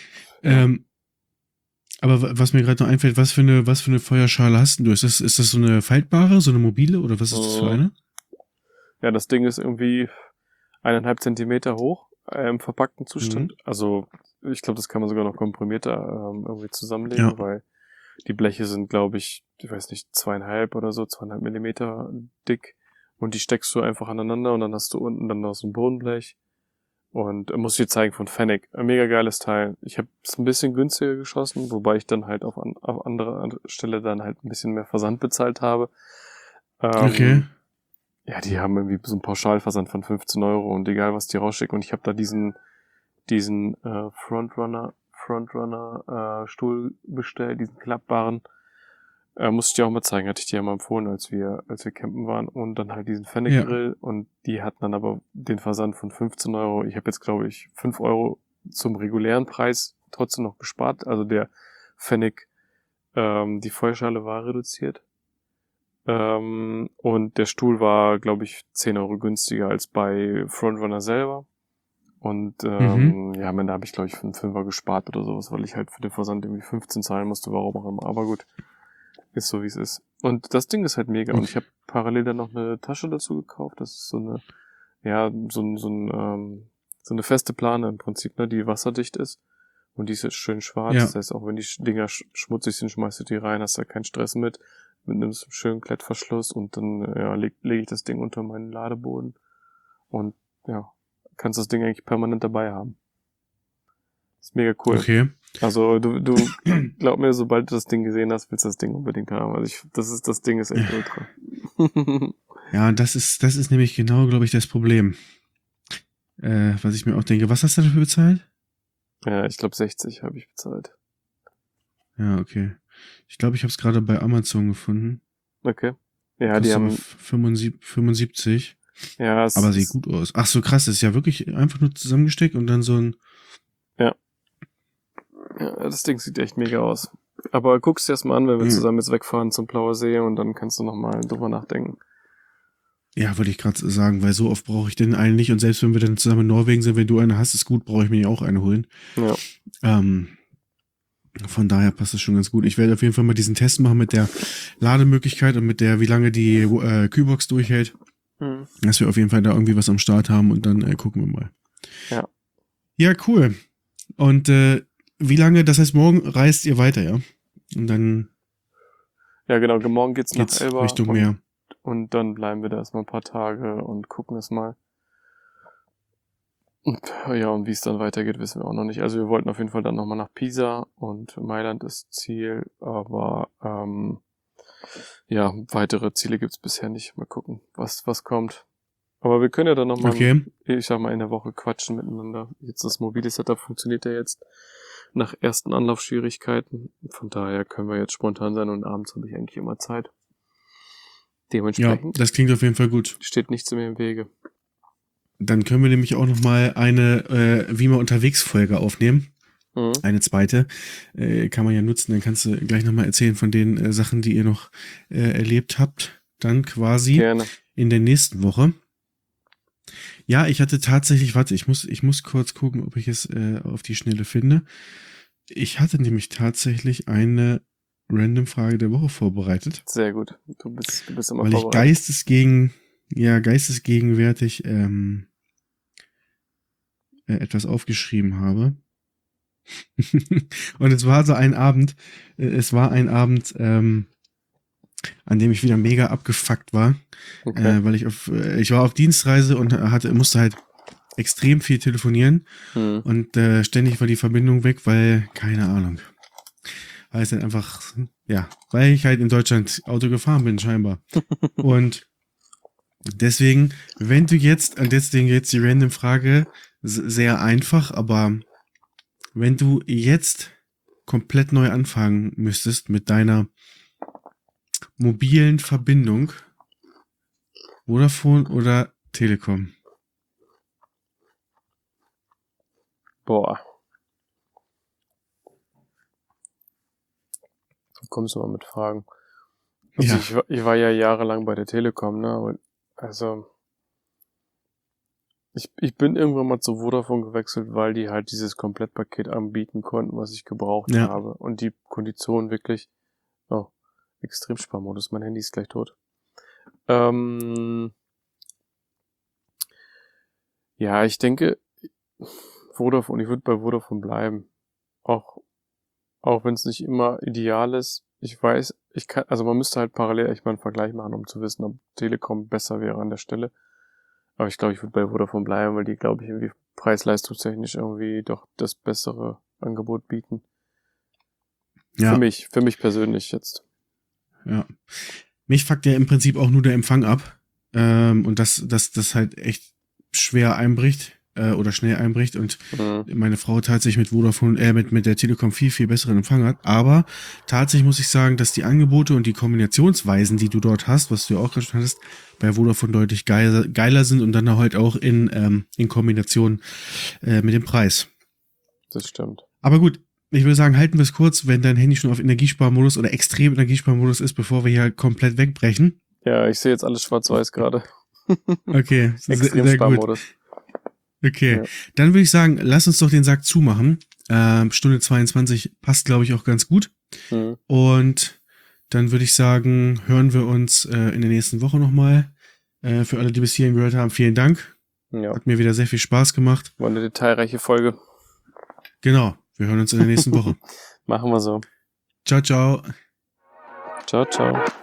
Speaker 1: Aber was mir gerade noch einfällt, was für eine Feuerschale hast du? Ist das so eine faltbare, so eine mobile oder was ist das für eine?
Speaker 2: Ja, das Ding ist irgendwie 1,5 Zentimeter hoch im verpackten Zustand. Also ich glaube, das kann man sogar noch komprimierter irgendwie zusammenlegen, weil die Bleche sind, glaube ich weiß nicht, 2,5 oder so, 2,5 Millimeter dick und die steckst du einfach aneinander und dann hast du unten dann noch so ein Bodenblech Und muss ich dir zeigen von Fennec. Ein mega geiles Teil. Ich habe es ein bisschen günstiger geschossen, wobei ich dann halt auf anderer Stelle dann halt ein bisschen mehr Versand bezahlt habe.
Speaker 1: Okay.
Speaker 2: Ja, die haben irgendwie so einen Pauschalversand von 15 Euro und egal was die rausschicken. Und ich habe da diesen Frontrunner Stuhl bestellt, diesen klappbaren. Musste ich dir auch mal zeigen, hatte ich dir ja mal empfohlen, als wir campen waren. Und dann halt diesen Fennec
Speaker 1: Ja.
Speaker 2: Grill und die hatten dann aber den Versand von 15 Euro. Ich habe jetzt, glaube ich, 5 Euro zum regulären Preis trotzdem noch gespart. Also der Fennec, die Feuerschale war reduziert. Und der Stuhl war, glaube ich, 10 Euro günstiger als bei Frontrunner selber. Und ja, am Ende habe ich, glaube ich, für einen Fünfer gespart oder sowas, weil ich halt für den Versand irgendwie 15 zahlen musste, warum auch immer. Aber gut, ist so, wie es ist. Und das Ding ist halt mega. Und ich habe parallel dann noch eine Tasche dazu gekauft. Das ist so eine, ja, so eine feste Plane im Prinzip, ne, die wasserdicht ist. Und die ist jetzt schön schwarz.
Speaker 1: Ja.
Speaker 2: Das heißt, auch wenn die Dinger schmutzig sind, schmeißt du die rein, hast da keinen Stress mit einem schönen Klettverschluss und dann ja, leg ich das Ding unter meinen Ladeboden und ja, kannst das Ding eigentlich permanent dabei haben. Ist mega cool.
Speaker 1: Okay.
Speaker 2: Also du glaub mir, sobald du das Ding gesehen hast, willst du das Ding unbedingt haben. Also das Ding ist echt ultra.
Speaker 1: Ja, das ist nämlich genau, glaube ich, das Problem. Was ich mir auch denke, was hast du dafür bezahlt?
Speaker 2: Ja, ich glaube 60 habe ich bezahlt.
Speaker 1: Ja, okay. Ich glaube, ich habe es gerade bei Amazon gefunden.
Speaker 2: Okay. Ja,
Speaker 1: Kostet
Speaker 2: die haben
Speaker 1: 75.
Speaker 2: ja,
Speaker 1: Aber sieht gut aus. Ach so, krass, das ist ja wirklich einfach nur zusammengesteckt und dann so ein...
Speaker 2: Ja, das Ding sieht echt mega aus. Aber guck's dir erst mal an, wenn wir zusammen jetzt wegfahren zum Plauer See und dann kannst du nochmal drüber nachdenken.
Speaker 1: Ja, wollte ich gerade sagen, weil so oft brauche ich den einen nicht und selbst wenn wir dann zusammen in Norwegen sind, wenn du eine hast, ist gut, brauche ich mir auch eine holen.
Speaker 2: Ja.
Speaker 1: Von daher passt das schon ganz gut. Ich werde auf jeden Fall mal diesen Test machen mit der Lademöglichkeit und mit der, wie lange die Kühlbox durchhält. Dass wir auf jeden Fall da irgendwie was am Start haben und dann gucken wir mal.
Speaker 2: Ja.
Speaker 1: Ja, cool. Und wie lange, das heißt, morgen reist ihr weiter, ja? Und dann
Speaker 2: Ja, genau, morgen geht's nach
Speaker 1: geht's
Speaker 2: Elba
Speaker 1: Richtung Meer.
Speaker 2: und dann bleiben wir da erstmal ein paar Tage und gucken es mal. Und ja, und wie es dann weitergeht, wissen wir auch noch nicht. Also wir wollten auf jeden Fall dann nochmal nach Pisa und Mailand ist Ziel, aber ja, weitere Ziele gibt's bisher nicht. Mal gucken, was kommt. Aber wir können ja dann nochmal, ich sag mal, in der Woche quatschen miteinander. Jetzt das mobile Setup funktioniert ja jetzt nach ersten Anlaufschwierigkeiten. Von daher können wir jetzt spontan sein und abends habe ich eigentlich immer Zeit. Dementsprechend.
Speaker 1: Ja, das klingt auf jeden Fall gut.
Speaker 2: Steht nichts mehr im Wege.
Speaker 1: Dann können wir nämlich auch noch mal eine Wie man unterwegs Folge aufnehmen. Eine zweite. Kann man ja nutzen. Dann kannst du gleich noch mal erzählen von den Sachen, die ihr noch erlebt habt. Dann quasi
Speaker 2: Gerne.
Speaker 1: In der nächsten Woche. Ja, ich hatte tatsächlich, warte, ich muss kurz gucken, ob ich es auf die Schnelle finde. Ich hatte nämlich tatsächlich eine Random-Frage der Woche vorbereitet.
Speaker 2: Sehr gut. Du bist immer
Speaker 1: weil
Speaker 2: vorbereitet.
Speaker 1: Ich geistesgegenwärtig etwas aufgeschrieben habe. Und es war so ein Abend, an dem ich wieder mega abgefuckt war,
Speaker 2: Okay.
Speaker 1: weil ich war auf Dienstreise und musste halt extrem viel telefonieren und ständig war die Verbindung weg, weil, keine Ahnung, weil es halt einfach, ja, weil ich halt in Deutschland Auto gefahren bin, scheinbar. Und deswegen, deswegen jetzt die random Frage, sehr einfach, aber wenn du jetzt komplett neu anfangen müsstest mit deiner mobilen Verbindung, Vodafone oder Telekom?
Speaker 2: Boah. Du kommst immer mit Fragen. Also
Speaker 1: Ja.
Speaker 2: ich war ja jahrelang bei der Telekom, ne? Und also ich bin irgendwann mal zu Vodafone gewechselt, weil die halt dieses Komplettpaket anbieten konnten, was ich gebraucht habe. Und die Konditionen wirklich, Extremsparmodus, mein Handy ist gleich tot. Ja, ich denke, Vodafone, ich würde bei Vodafone bleiben. Auch wenn es nicht immer ideal ist. Ich weiß, also man müsste halt parallel echt mal einen Vergleich machen, um zu wissen, ob Telekom besser wäre an der Stelle. Aber ich glaube, ich würde bei Vodafone bleiben, weil die, glaube ich, irgendwie preis-leistungstechnisch irgendwie doch das bessere Angebot bieten.
Speaker 1: Ja.
Speaker 2: Für mich persönlich jetzt.
Speaker 1: Ja. Mich fuckt ja im Prinzip auch nur der Empfang ab. Und das halt echt schwer einbricht oder schnell einbricht und meine Frau tatsächlich mit Vodafone, mit der Telekom viel besseren Empfang hat. Aber tatsächlich muss ich sagen, dass die Angebote und die Kombinationsweisen, die du dort hast, was du ja auch gerade schon hattest, bei Vodafone deutlich geiler sind und dann halt auch in Kombination mit dem Preis.
Speaker 2: Das stimmt.
Speaker 1: Aber gut, ich würde sagen, halten wir es kurz, wenn dein Handy schon auf Energiesparmodus oder extrem Energiesparmodus ist, bevor wir hier komplett wegbrechen.
Speaker 2: Ja, ich sehe jetzt alles schwarz-weiß gerade.
Speaker 1: Okay,
Speaker 2: Extremsparmodus.
Speaker 1: Okay,
Speaker 2: Ja.
Speaker 1: Dann würde ich sagen, lass uns doch den Sack zumachen. Stunde 22 passt, glaube ich, auch ganz gut. Und dann würde ich sagen, hören wir uns in der nächsten Woche nochmal. Für alle, die bis hierhin gehört haben, vielen Dank.
Speaker 2: Ja.
Speaker 1: Hat mir wieder sehr viel Spaß gemacht.
Speaker 2: War eine detailreiche Folge.
Speaker 1: Genau, wir hören uns in der nächsten Woche.
Speaker 2: Machen wir so.
Speaker 1: Ciao, ciao.
Speaker 2: Ciao, ciao.